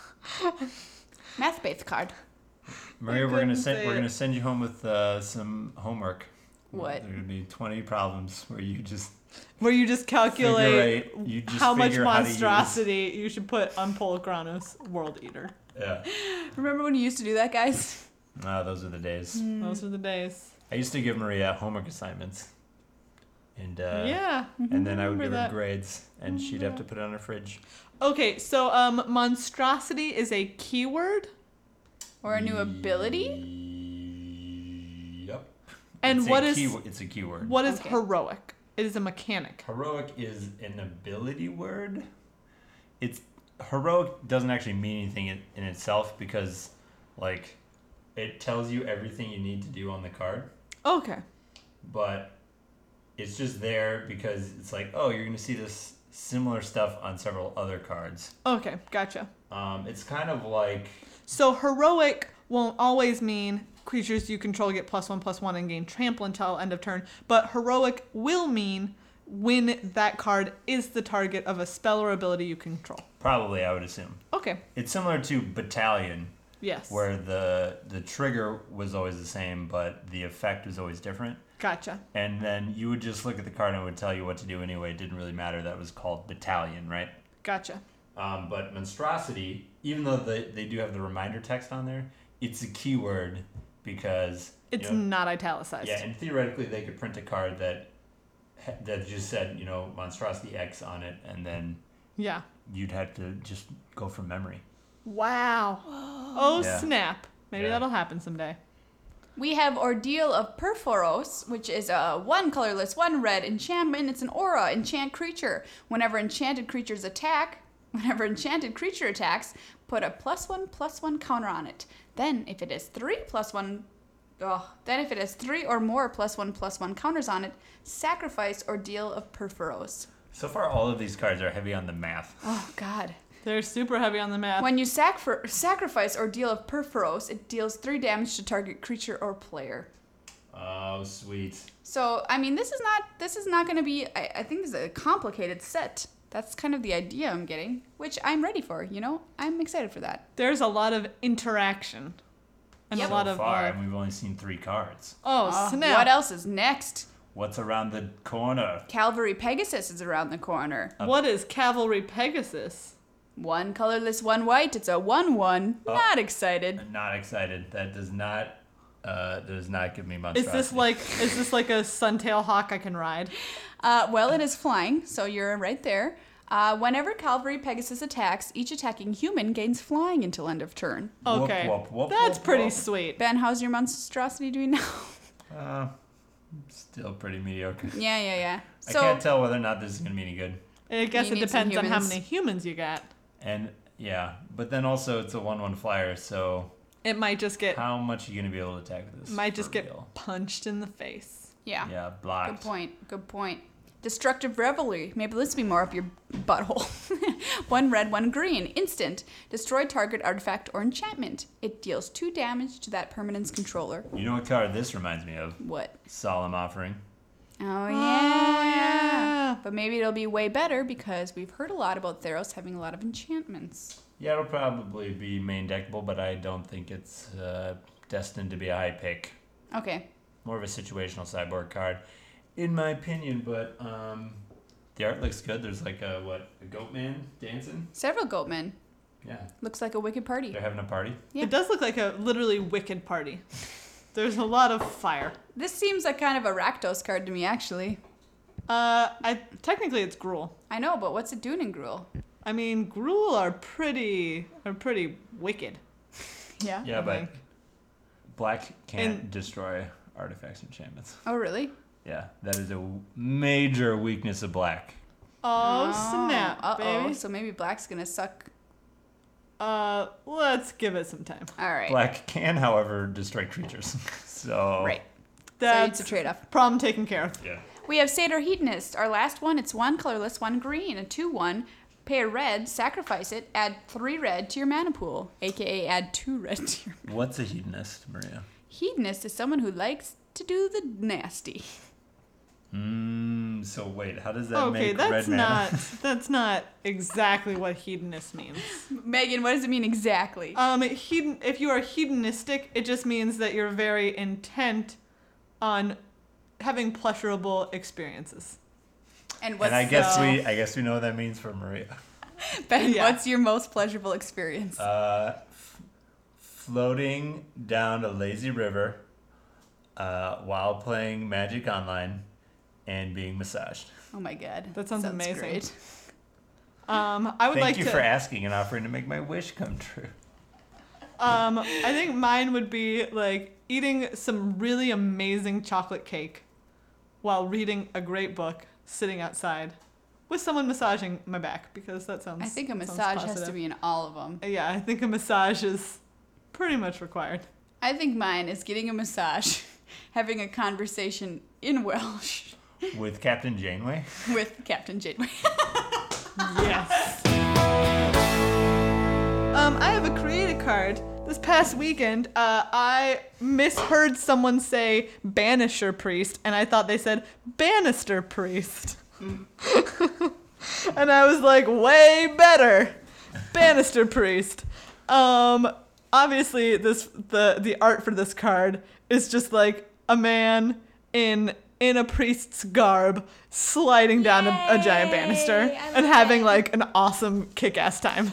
Speaker 3: Math based card.
Speaker 2: Maria,
Speaker 1: I
Speaker 2: we're gonna
Speaker 1: couldn't
Speaker 2: send
Speaker 1: say
Speaker 2: we're
Speaker 1: it.
Speaker 2: gonna send you home with uh, some homework.
Speaker 3: What?
Speaker 2: There are gonna be twenty problems where you just
Speaker 1: Where you just calculate
Speaker 2: figure out- you just
Speaker 1: how much
Speaker 2: figure how to use-
Speaker 1: monstrosity you should put on Polukranos, World Eater.
Speaker 2: Yeah.
Speaker 3: Remember when you used to do that, guys?
Speaker 2: Ah, those are the days.
Speaker 1: Those are the days.
Speaker 2: I used to give Maria homework assignments, and uh,
Speaker 1: Yeah.
Speaker 2: and then I would
Speaker 1: remember
Speaker 2: give her
Speaker 1: that.
Speaker 2: grades, and she'd have to put it on her fridge.
Speaker 1: Okay, so um, monstrosity is a keyword,
Speaker 3: Or a new ability?
Speaker 2: Yep.
Speaker 1: and
Speaker 2: It's a
Speaker 1: what is
Speaker 2: keywo- it's a keyword.
Speaker 1: what is
Speaker 3: Okay.
Speaker 1: heroic? It is a mechanic.
Speaker 2: Heroic is an ability word. It's heroic doesn't actually mean anything in, in itself because, like, it tells you everything you need to do on the card,
Speaker 1: Okay.
Speaker 2: but it's just there because it's like, oh, you're gonna see this similar stuff on several other cards.
Speaker 1: Okay, gotcha.
Speaker 2: Um, it's kind of like
Speaker 1: So heroic won't always mean creatures you control get plus one plus one and gain trample until end of turn, but heroic will mean when that card is the target of a spell or ability you control.
Speaker 2: probably, I would assume.
Speaker 1: Okay.
Speaker 2: It's similar to Battalion,
Speaker 1: Yes.
Speaker 2: where the the trigger was always the same, but the effect was always different.
Speaker 1: Gotcha.
Speaker 2: And then you would just look at the card and it would tell you what to do anyway. It didn't really matter. That was called Battalion, right?
Speaker 1: Gotcha.
Speaker 2: Um, but Monstrosity, even though they, they do have the reminder text on there, it's a keyword because
Speaker 1: It's
Speaker 2: you know,
Speaker 1: not italicized.
Speaker 2: yeah, and theoretically they could print a card that ha- that just said, you know, Monstrosity X on it, and then
Speaker 1: Yeah.
Speaker 2: you'd have to just go from memory.
Speaker 1: Wow. Oh,
Speaker 2: Yeah.
Speaker 1: snap. Maybe
Speaker 2: Yeah.
Speaker 1: that'll happen someday.
Speaker 3: We have Ordeal of Perforos, which is a one colorless, one red enchantment. It's an aura, enchant creature. Whenever enchanted creatures attack, whenever enchanted creature attacks, put a plus one, plus one counter on it. Then, if it has three plus one, oh, then if it has three or more plus one, plus one counters on it, sacrifice Ordeal of Perforos.
Speaker 2: So far, all of these cards are heavy on the math.
Speaker 3: Oh, God.
Speaker 1: They're super heavy on the math.
Speaker 3: When you sac- sacrifice Ordeal of Perforos, it deals three damage to target creature or player.
Speaker 2: Oh, sweet.
Speaker 3: So, I mean, this is not this is not going to be. I, I think this is a complicated set. That's kind of the idea I'm getting, which I'm ready for. You know, I'm excited for that.
Speaker 1: There's a lot of interaction. And
Speaker 3: Yep.
Speaker 1: a lot
Speaker 2: so
Speaker 1: of.
Speaker 2: far,
Speaker 1: uh,
Speaker 2: and we've only seen three cards.
Speaker 1: oh,
Speaker 3: Uh,
Speaker 1: snap.
Speaker 3: What else is next?
Speaker 2: What's around the corner?
Speaker 3: Cavalry Pegasus is around the corner.
Speaker 1: What is Cavalry Pegasus?
Speaker 3: One colorless, one white. It's a one-one.
Speaker 2: Oh.
Speaker 3: Not excited.
Speaker 2: Not excited. That does not. Uh, does not give me
Speaker 1: Is
Speaker 2: monstrosity.
Speaker 1: this like is this like a suntail hawk I can ride?
Speaker 3: Uh, well, it is flying, so you're right there. Uh, whenever Cavalry Pegasus attacks, each attacking human gains flying until end of turn.
Speaker 2: Whoop,
Speaker 1: Okay.
Speaker 2: whoop, whoop,
Speaker 1: That's
Speaker 2: whoop,
Speaker 1: pretty
Speaker 2: whoop.
Speaker 1: sweet.
Speaker 3: Ben, how's your monstrosity doing now?
Speaker 2: Uh, still pretty mediocre.
Speaker 3: yeah, yeah, yeah.
Speaker 2: I
Speaker 3: So,
Speaker 2: can't tell whether or not this is gonna be any good.
Speaker 1: I guess
Speaker 3: You
Speaker 1: it
Speaker 3: need some
Speaker 1: depends on how
Speaker 3: humans.
Speaker 1: many humans you got.
Speaker 2: And yeah, but then also it's a one-one flyer, so
Speaker 1: It might just get
Speaker 2: how much are you gonna be able to attack with this?
Speaker 1: might just
Speaker 2: for
Speaker 1: get
Speaker 2: real?
Speaker 1: punched in the face.
Speaker 3: yeah.
Speaker 2: Yeah,
Speaker 3: Good
Speaker 2: blocked.
Speaker 3: point. Good point. Destructive Revelry. Maybe this will be more up your butthole. One red, one green. Instant. Destroy target artifact or enchantment. It deals two damage to that permanent's controller.
Speaker 2: You know what card this reminds me of?
Speaker 3: What?
Speaker 2: Solemn Offering.
Speaker 3: Oh, yeah.
Speaker 1: yeah.
Speaker 3: But maybe it'll be way better because we've heard a lot about Theros having a lot of enchantments.
Speaker 2: Yeah, it'll probably be main deckable, but I don't think it's uh, destined to be a high pick.
Speaker 3: Okay.
Speaker 2: More of a situational sideboard card, in my opinion, but um, the art looks good. There's like a, what, a goat man dancing?
Speaker 3: Several goatmen.
Speaker 2: Yeah.
Speaker 3: Looks like a wicked party.
Speaker 2: They're having a party.
Speaker 3: Yeah.
Speaker 1: It does look like a literally wicked party. There's a lot of fire.
Speaker 3: This seems like kind of a Rakdos card to me, actually.
Speaker 1: Uh, I technically it's Gruul.
Speaker 3: I know, but what's it doing in Gruul?
Speaker 1: I mean, Gruul are pretty are pretty wicked.
Speaker 3: Yeah?
Speaker 2: Yeah,
Speaker 1: I
Speaker 2: but
Speaker 1: think.
Speaker 2: black can't
Speaker 1: And-
Speaker 2: destroy artifacts and enchantments.
Speaker 3: Oh, really?
Speaker 2: Yeah, that is a major weakness of black.
Speaker 1: Oh, snap,
Speaker 3: Uh-oh.
Speaker 1: baby.
Speaker 3: So maybe black's gonna suck.
Speaker 1: Uh, let's give it some time.
Speaker 3: All right.
Speaker 2: Black can, however, destroy creatures. so
Speaker 3: Right.
Speaker 1: That's
Speaker 3: so it's a trade-off.
Speaker 1: problem taken care of.
Speaker 2: Yeah.
Speaker 3: We have Satyr Hedonist. Our last one, it's one colorless, one green, a two one. Pay a red, sacrifice it, add three red to your mana pool, aka add two red to your...
Speaker 2: What's a hedonist, Maria?
Speaker 3: Hedonist is someone who likes to do the nasty.
Speaker 2: Mm, so wait, how does that
Speaker 1: Okay,
Speaker 2: make
Speaker 1: that's
Speaker 2: red mana?
Speaker 1: not that's not exactly what hedonist means.
Speaker 3: Megan, what does it mean exactly?
Speaker 1: Um, hedon if you are hedonistic, it just means that you're very intent on having pleasurable experiences.
Speaker 3: And what's
Speaker 2: and I guess
Speaker 1: so-
Speaker 2: we, I guess we know what that means for Maria.
Speaker 3: Ben,
Speaker 1: Yeah.
Speaker 3: what's your most pleasurable experience?
Speaker 2: Uh, f- floating down a lazy river, uh, while playing Magic Online, and being massaged.
Speaker 3: Oh my god.
Speaker 1: That sounds amazing.
Speaker 3: Great.
Speaker 1: Um, I would
Speaker 2: Thank
Speaker 1: like
Speaker 2: you
Speaker 1: to
Speaker 2: for asking and offering to make my wish come true.
Speaker 1: Um, I think mine would be like eating some really amazing chocolate cake while reading a great book, sitting outside with someone massaging my back, because that sounds.
Speaker 3: I think a
Speaker 1: sounds
Speaker 3: massage has to
Speaker 1: positive.
Speaker 3: be in all of them.
Speaker 1: Yeah, I think a massage is pretty much required.
Speaker 3: I think mine is getting a massage, having a conversation in Welsh
Speaker 2: With Captain Janeway.
Speaker 3: with Captain Janeway.
Speaker 1: Yes. Um, I have a creative card. This past weekend, uh, I misheard someone say Banisher Priest, and I thought they said Bannister Priest. And I was like, way better. Bannister Priest. Um, obviously, this the the art for this card is just like a man in in a priest's garb sliding down a, a giant
Speaker 3: Yay,
Speaker 1: banister
Speaker 3: I
Speaker 1: and
Speaker 3: love
Speaker 1: having
Speaker 3: it.
Speaker 1: like an awesome kick-ass time.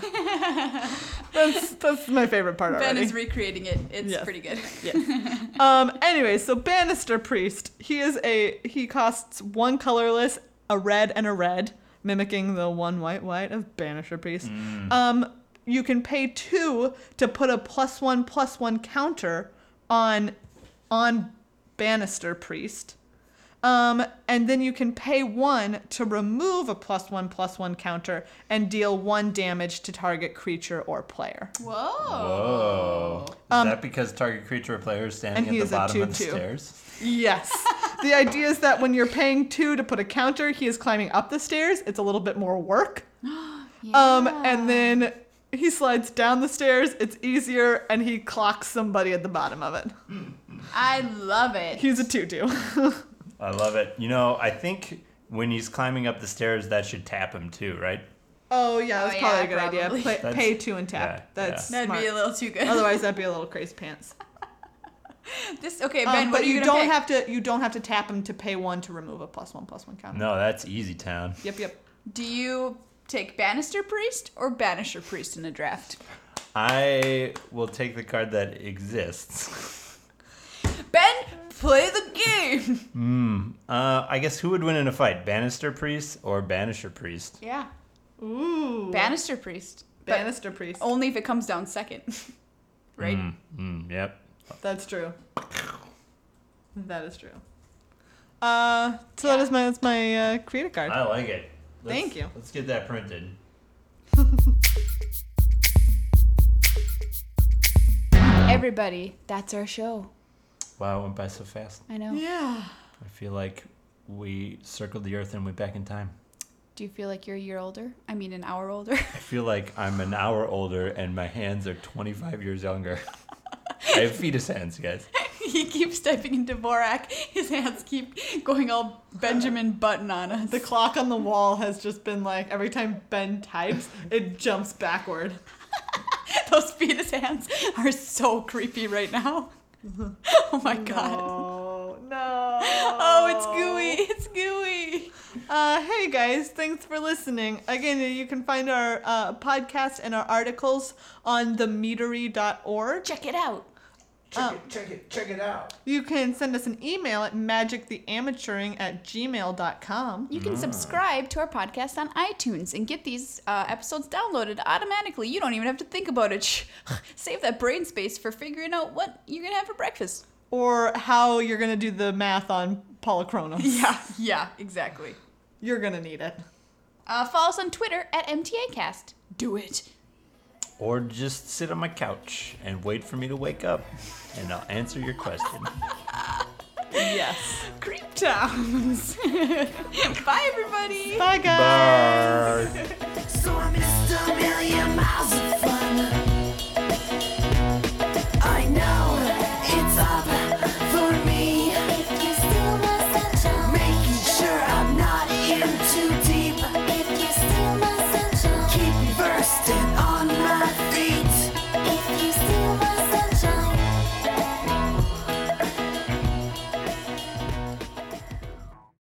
Speaker 1: That's that's my favorite part
Speaker 3: Ben
Speaker 1: already.
Speaker 3: is recreating it. It's
Speaker 1: Yes.
Speaker 3: pretty good.
Speaker 1: Um. Anyway, so Bannister Priest. He is a he costs one colorless, a red, and a red, mimicking the one white white of Banisher Priest. Um. You can pay two to put a plus one plus one counter on on Bannister Priest. Um, and then you can pay one to remove a plus one plus one counter and deal one damage to target creature or player.
Speaker 3: Whoa.
Speaker 2: Whoa. Is
Speaker 1: Um,
Speaker 2: that because target creature or player is standing
Speaker 1: and he
Speaker 2: at
Speaker 1: is
Speaker 2: the
Speaker 1: a
Speaker 2: bottom of the
Speaker 1: two two.
Speaker 2: stairs?
Speaker 1: Yes. The idea is that when you're paying two to put a counter, he is climbing up the stairs. It's a little bit more work. Um, and then he slides down the stairs. It's easier, and he clocks somebody at the bottom of it.
Speaker 3: I love it.
Speaker 1: He's a two two.
Speaker 2: I love it. You know, I think when he's climbing up the stairs, that should tap him too, right?
Speaker 1: Oh, yeah, that's
Speaker 3: Oh,
Speaker 1: probably
Speaker 3: yeah,
Speaker 1: a good
Speaker 3: probably.
Speaker 1: idea. Play,
Speaker 2: That's-
Speaker 1: pay two and tap.
Speaker 2: yeah,
Speaker 1: That's
Speaker 2: yeah.
Speaker 3: That'd
Speaker 1: smart.
Speaker 3: be a little too good.
Speaker 1: Otherwise, that'd be a little crazy pants.
Speaker 3: This okay, Ben.
Speaker 1: Um,
Speaker 3: what
Speaker 1: but
Speaker 3: are you,
Speaker 1: you
Speaker 3: gonna
Speaker 1: don't
Speaker 3: pick?
Speaker 1: have to. You don't have to tap him to pay one to remove a plus one plus one counter.
Speaker 2: No, that's easy town.
Speaker 1: Yep, yep.
Speaker 3: Do you take Bannister Priest or Banisher Priest in a draft?
Speaker 2: I will take the card that exists.
Speaker 3: Ben, play the game.
Speaker 2: Hmm. Uh, I guess who would win in a fight, Bannister Priest or Banisher Priest?
Speaker 3: Yeah,
Speaker 1: Ooh.
Speaker 3: Bannister Priest. But
Speaker 1: Bannister Priest.
Speaker 3: only if it comes down second, right?
Speaker 2: Mm, mm, yep.
Speaker 1: That's true. That is true. Uh, so that
Speaker 3: Yeah.
Speaker 1: is my that's my uh, creative card.
Speaker 2: I like it. Let's-
Speaker 1: Thank you.
Speaker 2: Let's get that printed.
Speaker 3: Everybody, that's our show.
Speaker 2: Wow, it went by so fast.
Speaker 3: I know.
Speaker 1: Yeah.
Speaker 2: I feel like we circled the earth and went back in time.
Speaker 3: Do you feel like you're a year older? I mean, an hour older?
Speaker 2: I feel like I'm an hour older and my hands are twenty-five years younger. I have fetus hands, guys.
Speaker 3: He keeps typing in Dvorak. His hands keep going all Benjamin Button on us.
Speaker 1: The clock on the wall has just been like, every time Ben types, it jumps backward.
Speaker 3: Those fetus hands are so creepy right now. Oh my god.
Speaker 1: No, no.
Speaker 3: Oh, it's gooey. It's gooey.
Speaker 1: Uh, hey guys, thanks for listening. Again, you can find our uh, podcast and our articles on the meadery dot org.
Speaker 3: Check it out.
Speaker 2: Check
Speaker 1: Um,
Speaker 2: it, check it, check it out.
Speaker 1: You can send us an email at magictheamateuring at gmail dot com.
Speaker 3: You can subscribe to our podcast on iTunes and get these uh, episodes downloaded automatically. You don't even have to think about it. Shh. Save that brain space for figuring out what you're going to have for breakfast.
Speaker 1: Or how you're going to do the math on Polychronos.
Speaker 3: Yeah, yeah, exactly.
Speaker 1: You're going to need it.
Speaker 3: Uh, follow us on Twitter at M T A Cast. Do it.
Speaker 2: Or just sit on my couch and wait for me to wake up, and I'll answer your question.
Speaker 1: Yes.
Speaker 3: Creep Towns. Bye, everybody.
Speaker 1: Bye, guys.
Speaker 2: Bye.
Speaker 4: So I missed a million miles of fun.